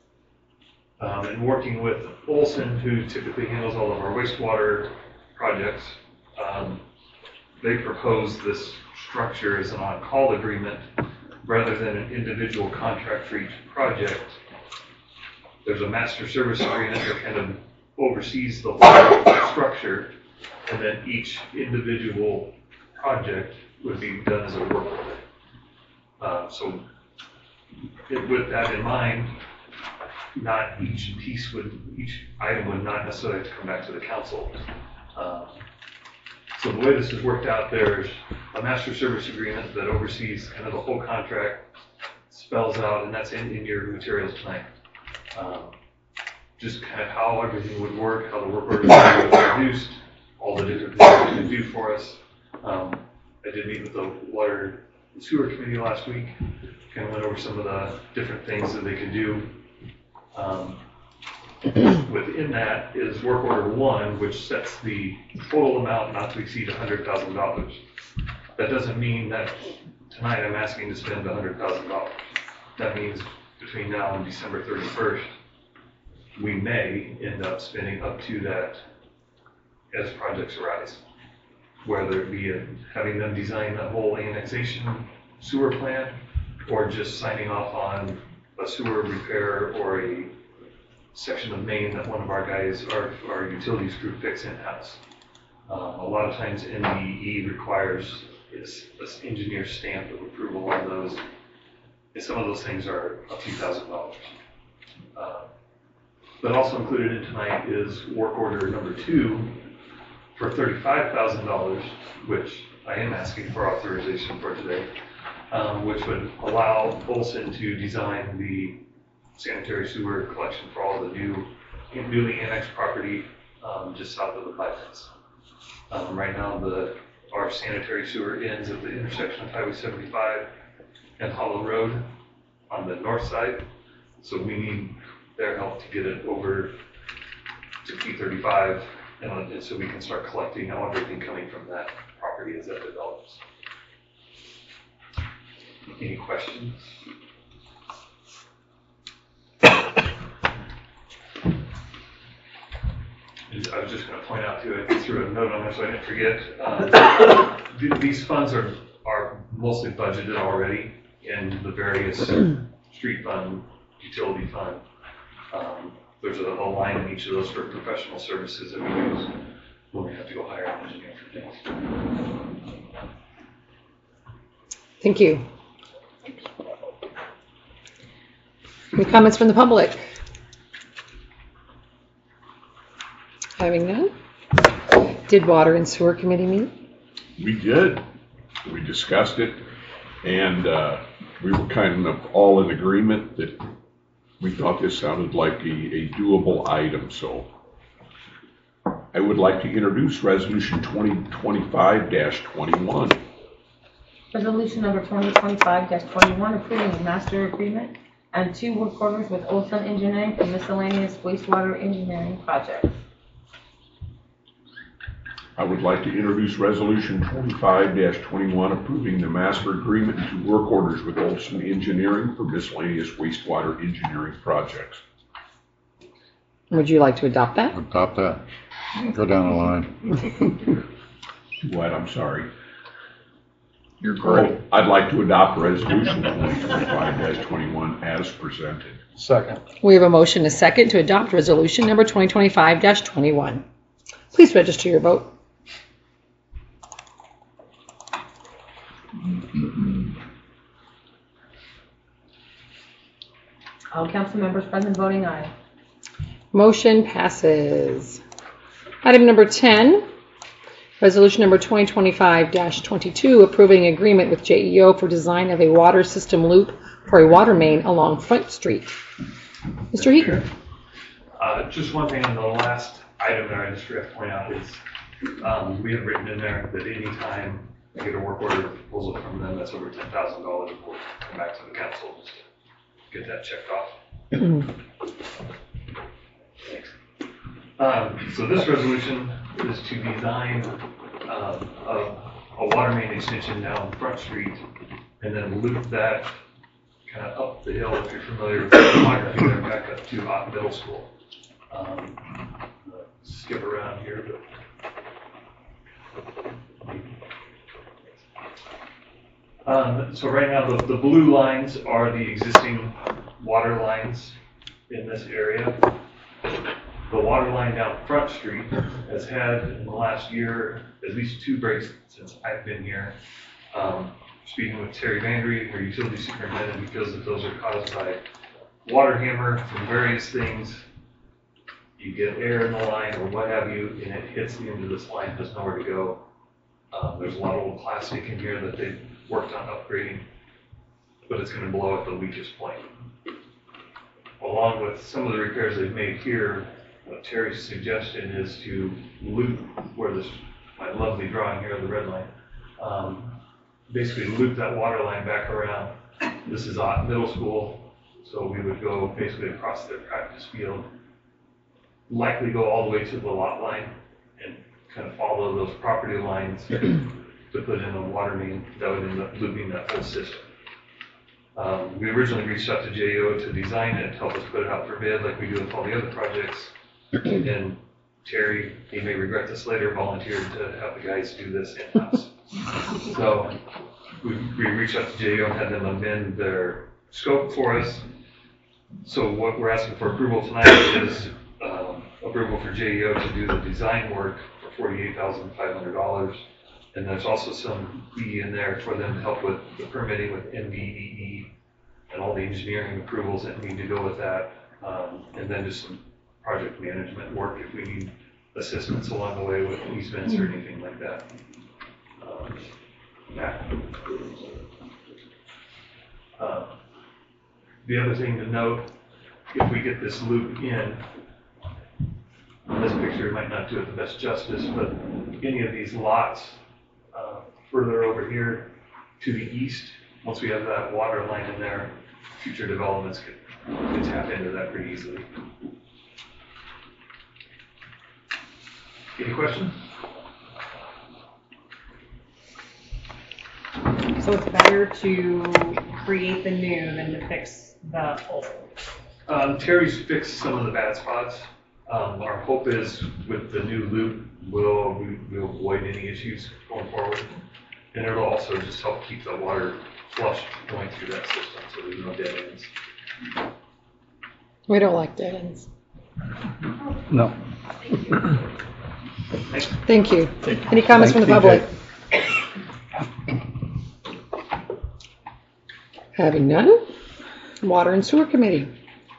Um, and working with Olson, who typically handles all of our wastewater projects, um, they propose this structure as an on-call agreement rather than an individual contract for each project. There's a master service agreement that kind of oversees the whole structure, and then each individual project would be done as a work order. Uh, so it, with that in mind, not each piece would, each item would not necessarily have to come back to the council. Um, so the way this has worked out, there's a master service agreement that oversees kind of the whole contract, spells out, and that's in, in your materials tonight. Um, just kind of how everything would work, how the work orders would be produced, all the different things they can do for us. Um, I did meet with the water and sewer committee last week, kind of went over some of the different things that they could do. Um, within that is work order one, which sets the total amount not to exceed one hundred thousand dollars. That doesn't mean that tonight I'm asking to spend one hundred thousand dollars. That means between now and December thirty-first, we may end up spending up to that as projects arise. Whether it be a, having them design the whole annexation sewer plant, or just signing off on a sewer repair or a section of main that one of our guys, our, our utilities group, fix in-house. Um, a lot of times N D E requires this, this engineer stamp of approval on those. And some of those things are a few thousand dollars. Uh, but also included in tonight is work order number two for thirty-five thousand dollars, which I am asking for authorization for today, um, which would allow Olson to design the sanitary sewer collection for all the new, newly annexed property um, just south of the bypass. Um, right now, the our sanitary sewer ends at the intersection of Highway seventy-five and Hollow Road on the north side. So we need their help to get it over to P thirty-five, and, and so we can start collecting all everything coming from that property as that develops. Any questions? I was just going to point out too, I threw a note on there so I didn't forget. Um, th- these funds are, are mostly budgeted already in the various street fund, utility fund. Um, there's a, a line in each of those for professional services that we use when we have to go hire an engineer for things. Thank you. Any comments from the public? Having none. Did Water and Sewer Committee meet? We did. We discussed it, and uh, we were kind of all in agreement that we thought this sounded like a, a doable item. So I would like to introduce Resolution twenty twenty-five dash twenty-one. Resolution number twenty twenty-five dash twenty-one, approving a master agreement and two work orders with Olson Engineering for miscellaneous wastewater engineering projects. I would like to introduce Resolution twenty-five dash twenty-one, approving the master agreement and two work orders with Olson Engineering for miscellaneous wastewater engineering projects. Would you like to adopt that? Adopt that. Go down the line. What? I'm sorry. You're great. Oh, I'd like to adopt Resolution twenty twenty-five dash twenty-one as presented. Second. We have a motion, a second, to adopt resolution number twenty twenty-five dash twenty-one. Please register your vote. All council members present voting aye. Motion passes. Item number ten, resolution number twenty twenty-five dash twenty-two, approving agreement with J E O for design of a water system loop for a water main along Front Street. Mister Heaton. Uh, just one thing on the last item there I just forgot to point out is um, we have written in there that any time I get a work order proposal from them that's over ten thousand dollars, we'll come back to the council just to get that checked off. Um, so this resolution is to design uh, a, a water main extension down Front Street and then loop that kind of up the hill, if you're familiar with the topography there, back up to Ott Middle School. Um, uh, skip around here, but um, so right now the, the blue lines are the existing water lines in this area. The water line down Front Street has had in the last year at least two breaks since I've been here. Um, speaking with Terry Vandry, our utility superintendent, because if those are caused by water hammer from various things, you get air in the line or what have you, and it hits the end of this line, there's nowhere to go. Um, there's a lot of old plastic in here that they've worked on upgrading, but it's going to blow at the weakest point. Along with some of the repairs they've made here, what Terry's suggestion is to loop where this, my lovely drawing here of the red line, um, basically loop that water line back around. This is Ott Middle School, so we would go basically across their practice field, likely go all the way to the lot line and kind of follow those property lines to put in a water main that would end up looping that whole system. Um, we originally reached out to J O to design it, help us put it out for bid like we do with all the other projects. And Terry, he may regret this later, volunteered to have the guys do this in-house. So we, we reached out to J O and had them amend their scope for us. So what we're asking for approval tonight is um, approval for J O to do the design work for forty-eight thousand five hundred dollars. And there's also some fee in there for them to help with the permitting with M D E E and all the engineering approvals that need to go with that. Um, and then just some project management work if we need assistance along the way with easements or anything like that. Um, yeah. Uh, the other thing to note, if we get this loop in, this picture might not do it the best justice, but any of these lots uh, further over here to the east, once we have that water line in there, future developments could, could tap into that pretty easily. Any questions? So it's better to create the new than to fix the old. Um, Terry's fixed some of the bad spots. Um, our hope is with the new loop, we'll, we, we'll avoid any issues going forward. And it'll also just help keep the water flush going through that system so there's no dead ends. We don't like dead ends. No. Thank you. Thank you. Any comments Thank from the you, public? Having none, Water and Sewer Committee.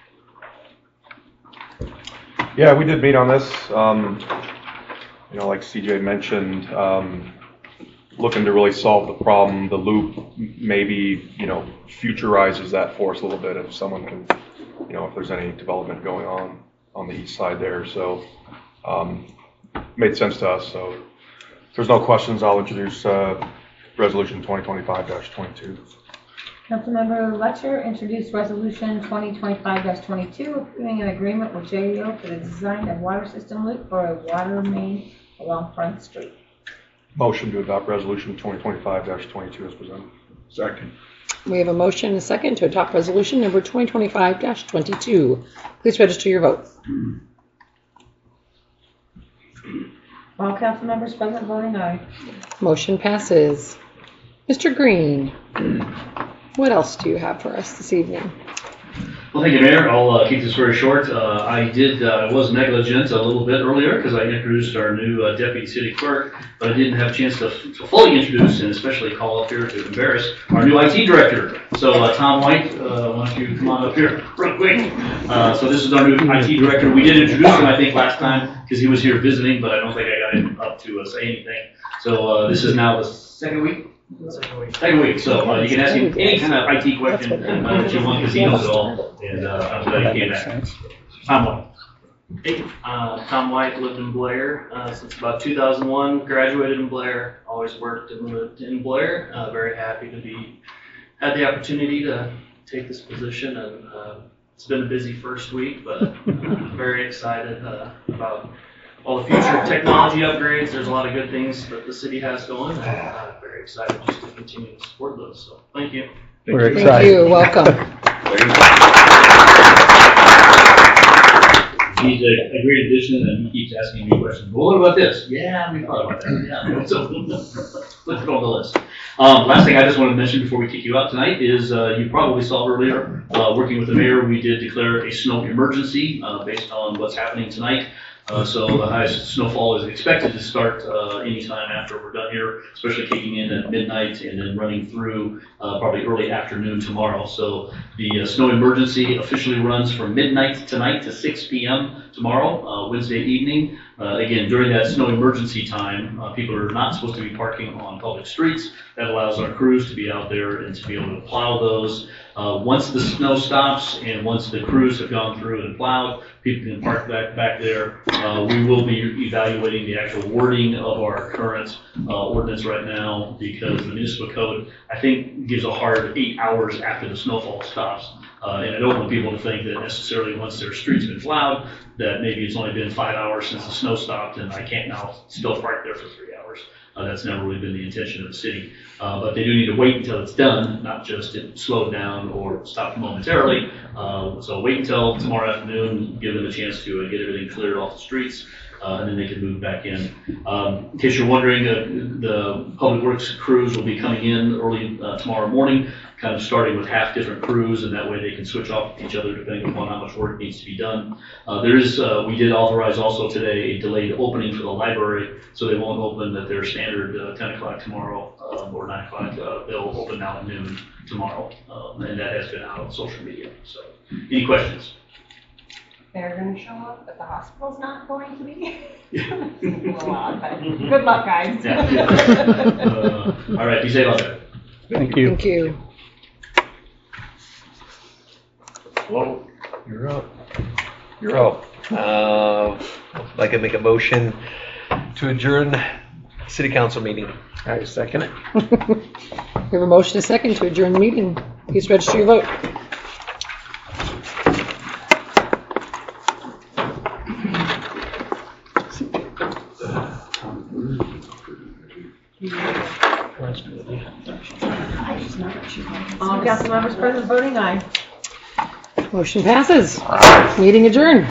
Yeah, we did meet on this. Um, you know, like C J mentioned, um, looking to really solve the problem. The loop maybe, you know, futurizes that for us a little bit if someone can, you know, if there's any development going on on the east side there. So, um, made sense to us. So, if there's no questions, I'll introduce uh, Resolution twenty twenty-five dash twenty-two. Councilmember Letcher introduced Resolution twenty twenty-five dash twenty-two, approving an agreement with J E O for the design of water system loop for a water main along Front Street. Motion to adopt Resolution twenty twenty-five dash twenty-two as presented. Second. We have a motion and a second to adopt resolution number twenty twenty-five dash twenty-two. Please register your vote. All council members present voting aye. Motion passes. Mister Green, what else do you have for us this evening? Well, thank you, Mayor. I'll uh, keep this very short. Uh, I did, uh, I was negligent a little bit earlier because I introduced our new uh, deputy city clerk, but I didn't have a chance to, to fully introduce and especially call up here to embarrass our new I T director. So, uh, Tom White, uh, why don't you come on up here real quick? Uh, so this is our new I T director. We did introduce him, I think, last time because he was here visiting, but I don't think I got him up to uh, say anything. So uh, this is now the second week. Second week, so uh, you can ask him any kind of I T question uh, that you want because he knows it all, and uh, I'm glad he came back. Tom White. Hey, uh, Tom White, lived in Blair uh, since about two thousand one, graduated in Blair, always worked and lived in Blair. Uh, very happy to be, had the opportunity to take this position and uh, it's been a busy first week, but uh, very excited uh, about all the future technology upgrades. There's a lot of good things that the city has going, and uh, very excited just to continue to support those. So thank you. We're Thank excited. you, welcome. He's a, a great addition, and he keeps asking me questions. Well, what about this? Yeah, we thought about that. Yeah, so let's go on the list. Um, last thing I just wanted to mention before we kick you out tonight is uh, you probably saw earlier, uh, working with the mayor, we did declare a snow emergency uh, based on what's happening tonight. Uh, so the highest snowfall is expected to start uh, anytime after we're done here, especially kicking in at midnight and then running through uh, probably early afternoon tomorrow. So the uh, snow emergency officially runs from midnight tonight to six p m tomorrow, uh, Wednesday evening. Uh, again, during that snow emergency time, uh, people are not supposed to be parking on public streets. That allows our crews to be out there and to be able to plow those. Uh, once the snow stops and once the crews have gone through and plowed, people can park back back there. Uh, we will be evaluating the actual wording of our current uh, ordinance right now because the municipal code, I think, gives a hard eight hours after the snowfall stops. Uh, and I don't want people to think that necessarily once their street's been plowed, that maybe it's only been five hours since the snow stopped and I can't now still park there for three hours. Uh, that's never really been the intention of the city. Uh, but they do need to wait until it's done, not just it slowed down or stopped momentarily. Uh, so wait until tomorrow afternoon, give them a chance to uh, get everything cleared off the streets, uh, and then they can move back in. Um, in case you're wondering, uh, the Public Works crews will be coming in early uh, tomorrow morning, kind of starting with half different crews, and that way they can switch off each other depending upon how much work needs to be done. Uh, there is, uh, we did authorize also today a delayed opening for the library, so they won't open at their standard uh, ten o'clock tomorrow uh, or nine o'clock. Uh, they'll open now at noon tomorrow, um, and that has been out on social media. So, any questions? They're going to show up, but the hospital's not going to be. It's a little odd, but good luck, guys. Yeah, yeah. uh, all right, be safe out there. Thank you. Thank you. Hello, you're up. You're up. Uh, I'd like to make a motion to adjourn city council meeting. I second it. We have a motion, a second, to adjourn the meeting. Please register your vote. All council members present voting aye. Motion passes. Meeting adjourned.